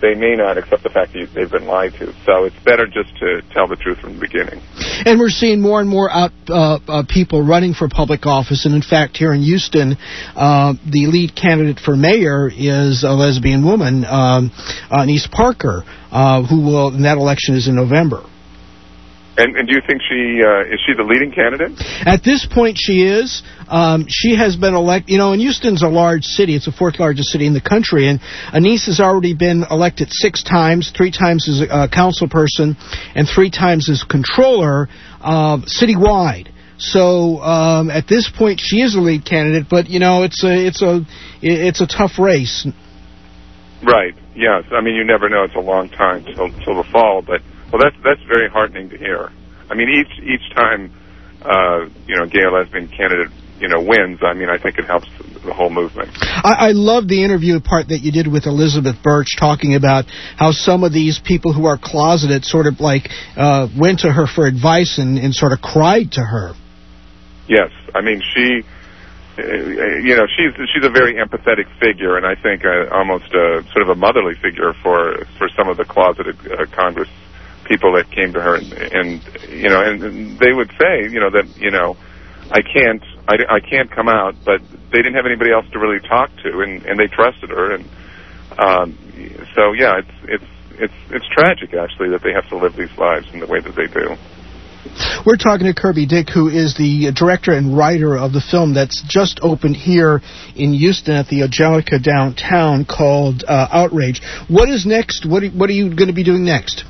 they may not accept the fact that they've been lied to. So it's better just to tell the truth from the beginning. And we're seeing more and more people running for public office. And in fact, here in Houston, the lead candidate for mayor is a lesbian woman, Annise Parker, and that election is in November. And do you think is she the leading candidate? At this point, she is. She has been elected. And Houston's a large city. It's the fourth largest city in the country. And Annise has already been elected 6 times, 3 times as a council person, and 3 times as controller citywide. So at this point, she is the lead candidate. But it's a tough race. Right. Yes. I mean, you never know. It's a long time till the fall, but. Well, that's very heartening to hear. I mean, each time, gay or lesbian candidate, wins, I mean, I think it helps the whole movement. I love the interview part that you did with Elizabeth Birch talking about how some of these people who are closeted sort of like went to her for advice and sort of cried to her. Yes. I mean, she's a very empathetic figure, and I think almost sort of a motherly figure for some of the closeted Congress people that came to her, and they would say, that, I can't come out, but they didn't have anybody else to really talk to, and they trusted her, and so yeah, it's tragic actually that they have to live these lives in the way that they do. We're talking to Kirby Dick, who is the director and writer of the film that's just opened here in Houston at the Angelica downtown called Outrage. What is next? What are you going to be doing next?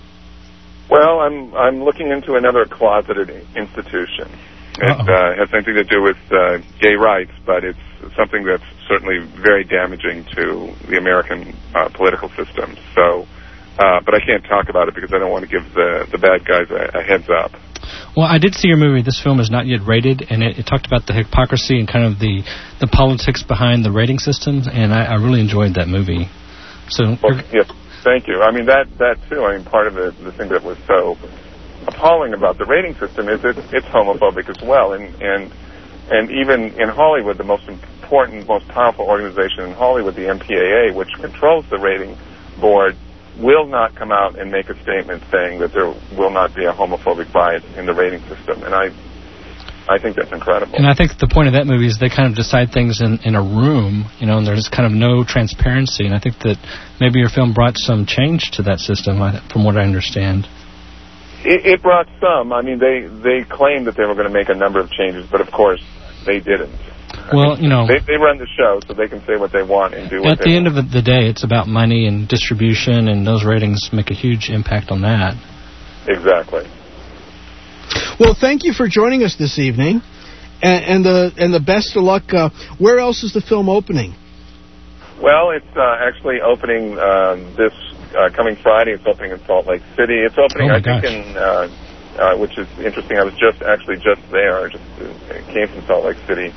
Well, I'm looking into another closeted institution. It has something to do with gay rights, but it's something that's certainly very damaging to the American political system. So, but I can't talk about it because I don't want to give the bad guys a heads up. Well, I did see your movie. This film is not yet rated, and it talked about the hypocrisy and kind of the politics behind the rating systems, and I really enjoyed that movie. So, yes. Thank you. I mean, that too, part of the thing that was so appalling about the rating system is it's homophobic as well. And even in Hollywood, the most important, most powerful organization in Hollywood, the MPAA, which controls the rating board, will not come out and make a statement saying that there will not be a homophobic bias in the rating system. And I think that's incredible. And I think the point of that movie is they kind of decide things in a room, and there's kind of no transparency. And I think that maybe your film brought some change to that system, from what I understand. It brought some. I mean, they claimed that they were going to make a number of changes, but of course they didn't. Well, they run the show, so they can say what they want and do what they want. At the end of the day, it's about money and distribution, and those ratings make a huge impact on that. Exactly. Well, thank you for joining us this evening, and the best of luck. Where else is the film opening? Well, it's actually opening this coming Friday. It's opening in Salt Lake City. It's opening, I think, which is interesting. I was just there. I just came from Salt Lake City,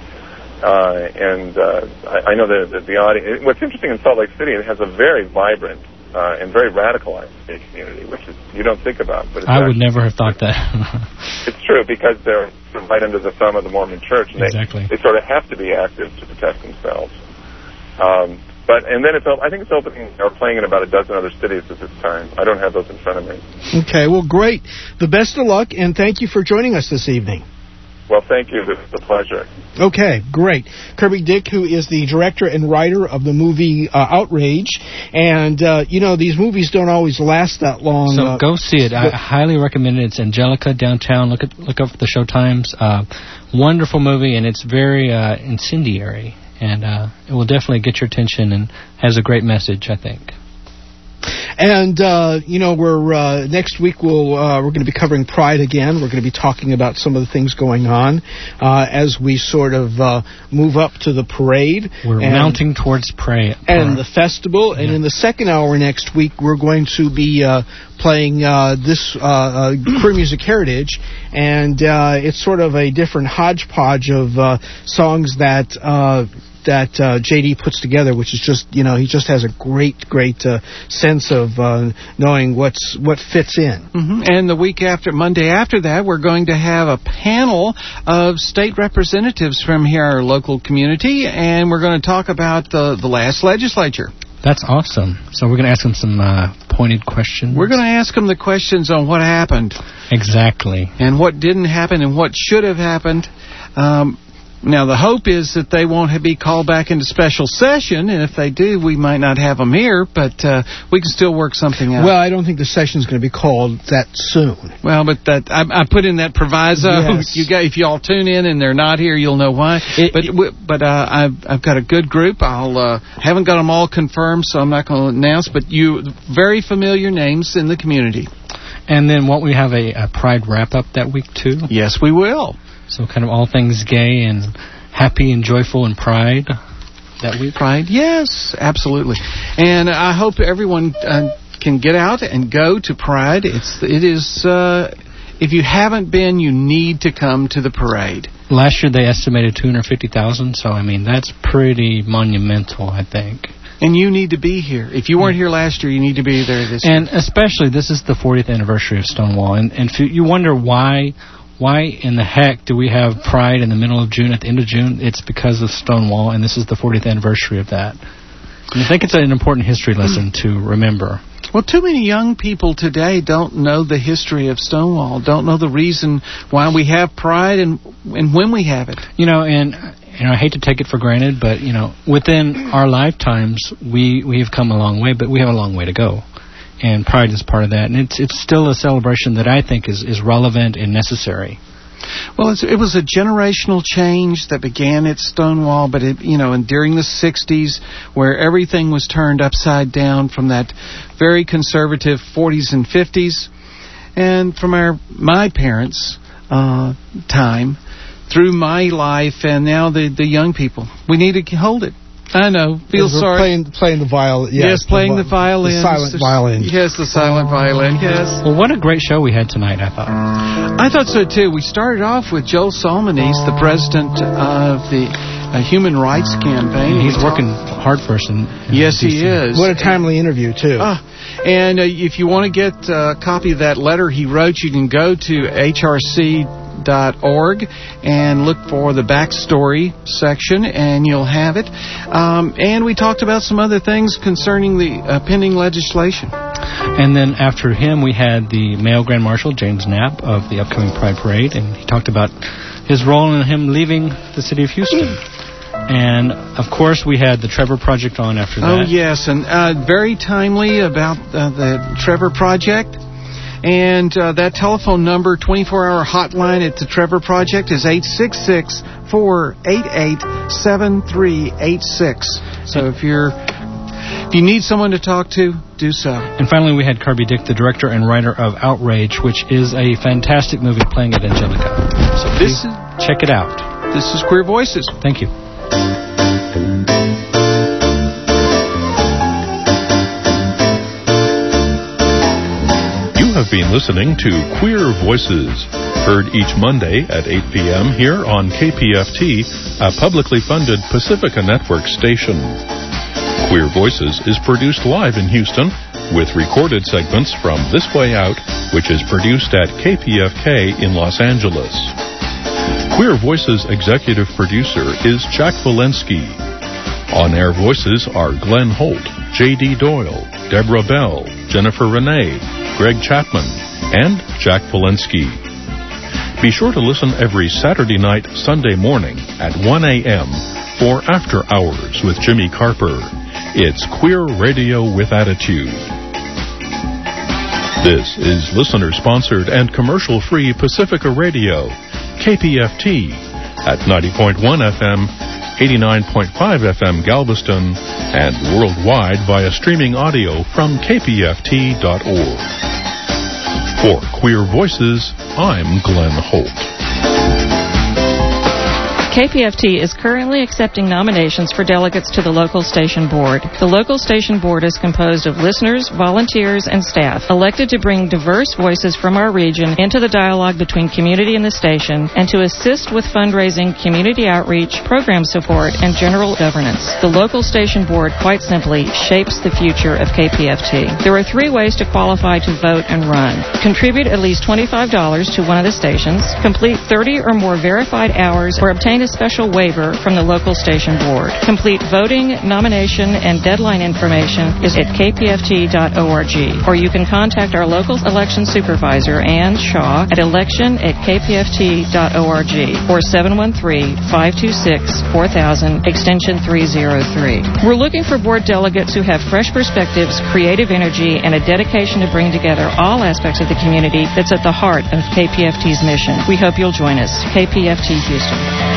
and I know that the audience. What's interesting in Salt Lake City, it has a very vibrant and very radicalized gay community, which is you don't think about. But I would never have thought that. It's true, because they're right under the thumb of the Mormon Church, and they sort of have to be active to protect themselves. And then I think it's opening or playing in about a dozen other cities at this time. I don't have those in front of me. Okay, well, great. The best of luck, and thank you for joining us this evening. Well, thank you. It's a pleasure. Okay, great. Kirby Dick, who is the director and writer of the movie Outrage. And, these movies don't always last that long. So go see it. I highly recommend it. It's Angelica downtown. Look up the show times. Wonderful movie, and it's very incendiary. And it will definitely get your attention and has a great message, I think. And, we're next week we're going to be covering Pride again. We're going to be talking about some of the things going on as we sort of move up to the parade. We're mounting towards Pride. And the festival. Yeah. And in the second hour next week, we're going to be playing this Queer Music Heritage. And it's sort of a different hodgepodge of songs that J.D. puts together, which is just, he just has a great sense of knowing what fits in. Mm-hmm. And the week after, Monday after that, we're going to have a panel of state representatives from here, our local community, and we're going to talk about the last legislature. That's awesome. So we're going to ask them some pointed questions. We're going to ask them the questions on what happened. Exactly. And what didn't happen and what should have happened. Now, the hope is that they won't be called back into special session, and if they do, we might not have them here, but we can still work something out. Well, I don't think the session's going to be called that soon. Well, but that I put in that proviso. Yes. If y'all tune in and they're not here, you'll know why. But I've got a good group. Haven't got them all confirmed, so I'm not going to announce. But very familiar names in the community. And then won't we have a Pride wrap-up that week, too? Yes, we will. So kind of all things gay and happy and joyful and Pride that week? Pride, yes, absolutely. And I hope everyone can get out and go to Pride. It is if you haven't been, you need to come to the parade. Last year they estimated 250,000, so I mean that's pretty monumental, I think. And you need to be here. If you weren't here last year, you need to be there this year. And especially, this is the 40th anniversary of Stonewall. And you wonder why in the heck do we have Pride in the middle of June, at the end of June? It's because of Stonewall, and this is the 40th anniversary of that. And I think it's an important history lesson to remember. Well, too many young people today don't know the history of Stonewall, don't know the reason why we have Pride and when we have it. And I hate to take it for granted, but, within our lifetimes, we have come a long way, but we have a long way to go. And Pride is part of that. And it's still a celebration that I think is relevant and necessary. Well, it was a generational change that began at Stonewall, but and during the 60s, where everything was turned upside down from that very conservative 40s and 50s, and from my parents' time, through my life, and now the young people. We need to hold it. I know. Feel sorry. Playing the violin. Yes, playing the violin. The silent violin. Yes, the silent violin. Yes. Well, what a great show we had tonight, I thought. I thought so, too. We started off with Joel Salmonese, the president of the Human Rights Campaign. He's working hard for us. Yes, he is. What a timely interview, too. And if you want to get a copy of that letter he wrote, you can go to hrc.org and look for the backstory section, and you'll have it. And we talked about some other things concerning the pending legislation. And then after him, we had the Male Grand Marshal, James Knapp, of the upcoming Pride Parade, and he talked about his role in him leaving the city of Houston. And, of course, we had the Trevor Project on after that. Oh, yes, and very timely about the Trevor Project. And that telephone number, 24-hour hotline at the Trevor Project, is 866-488-7386. So if you need someone to talk to, do so. And finally, we had Kirby Dick, the director and writer of Outrage, which is a fantastic movie playing at Angelica. So please check it out. This is Queer Voices. Thank you. You have been listening to Queer Voices, heard each Monday at 8 p.m. here on KPFT, a publicly funded Pacifica Network station. Queer Voices is produced live in Houston, with recorded segments from This Way Out, which is produced at KPFK in Los Angeles. Queer Voices executive producer is Jack Walensky. On-air voices are Glenn Holt, J.D. Doyle, Deborah Bell, Jennifer Renee, Greg Chapman, and Jack Walensky. Be sure to listen every Saturday night, Sunday morning at 1 a.m. for After Hours with Jimmy Carper. It's Queer Radio with Attitude. This is listener-sponsored and commercial-free Pacifica Radio, KPFT, at 90.1 FM, 89.5 FM Galveston, and worldwide via streaming audio from kpft.org. For Queer Voices, I'm Glenn Holt. KPFT is currently accepting nominations for delegates to the local station board. The local station board is composed of listeners, volunteers, and staff, elected to bring diverse voices from our region into the dialogue between community and the station, and to assist with fundraising, community outreach, program support, and general governance. The local station board, quite simply, shapes the future of KPFT. There are 3 ways to qualify to vote and run. Contribute at least $25 to one of the stations, complete 30 or more verified hours, or obtain obtain a special waiver from the local station board. Complete voting, nomination, and deadline information is at kpft.org, or you can contact our local election supervisor, Ann Shaw, at election@kpft.org or 713-526-4000, extension 303. We're looking for board delegates who have fresh perspectives, creative energy, and a dedication to bring together all aspects of the community that's at the heart of KPFT's mission. We hope you'll join us. KPFT Houston.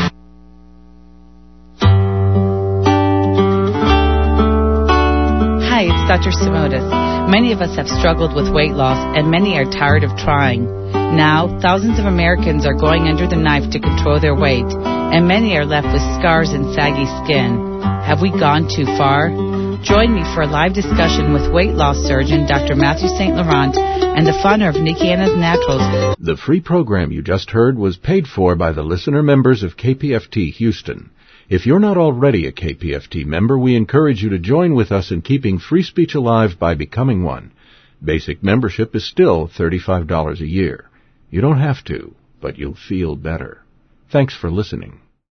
Hi, it's Dr. Simotis. Many of us have struggled with weight loss, and many are tired of trying. Now, thousands of Americans are going under the knife to control their weight, and many are left with scars and saggy skin. Have we gone too far? Join me for a live discussion with weight loss surgeon Dr. Matthew St. Laurent and the founder of Nikki Anna's Naturals. The free program you just heard was paid for by the listener members of KPFT Houston. If you're not already a KPFT member, we encourage you to join with us in keeping free speech alive by becoming one. Basic membership is still $35 a year. You don't have to, but you'll feel better. Thanks for listening.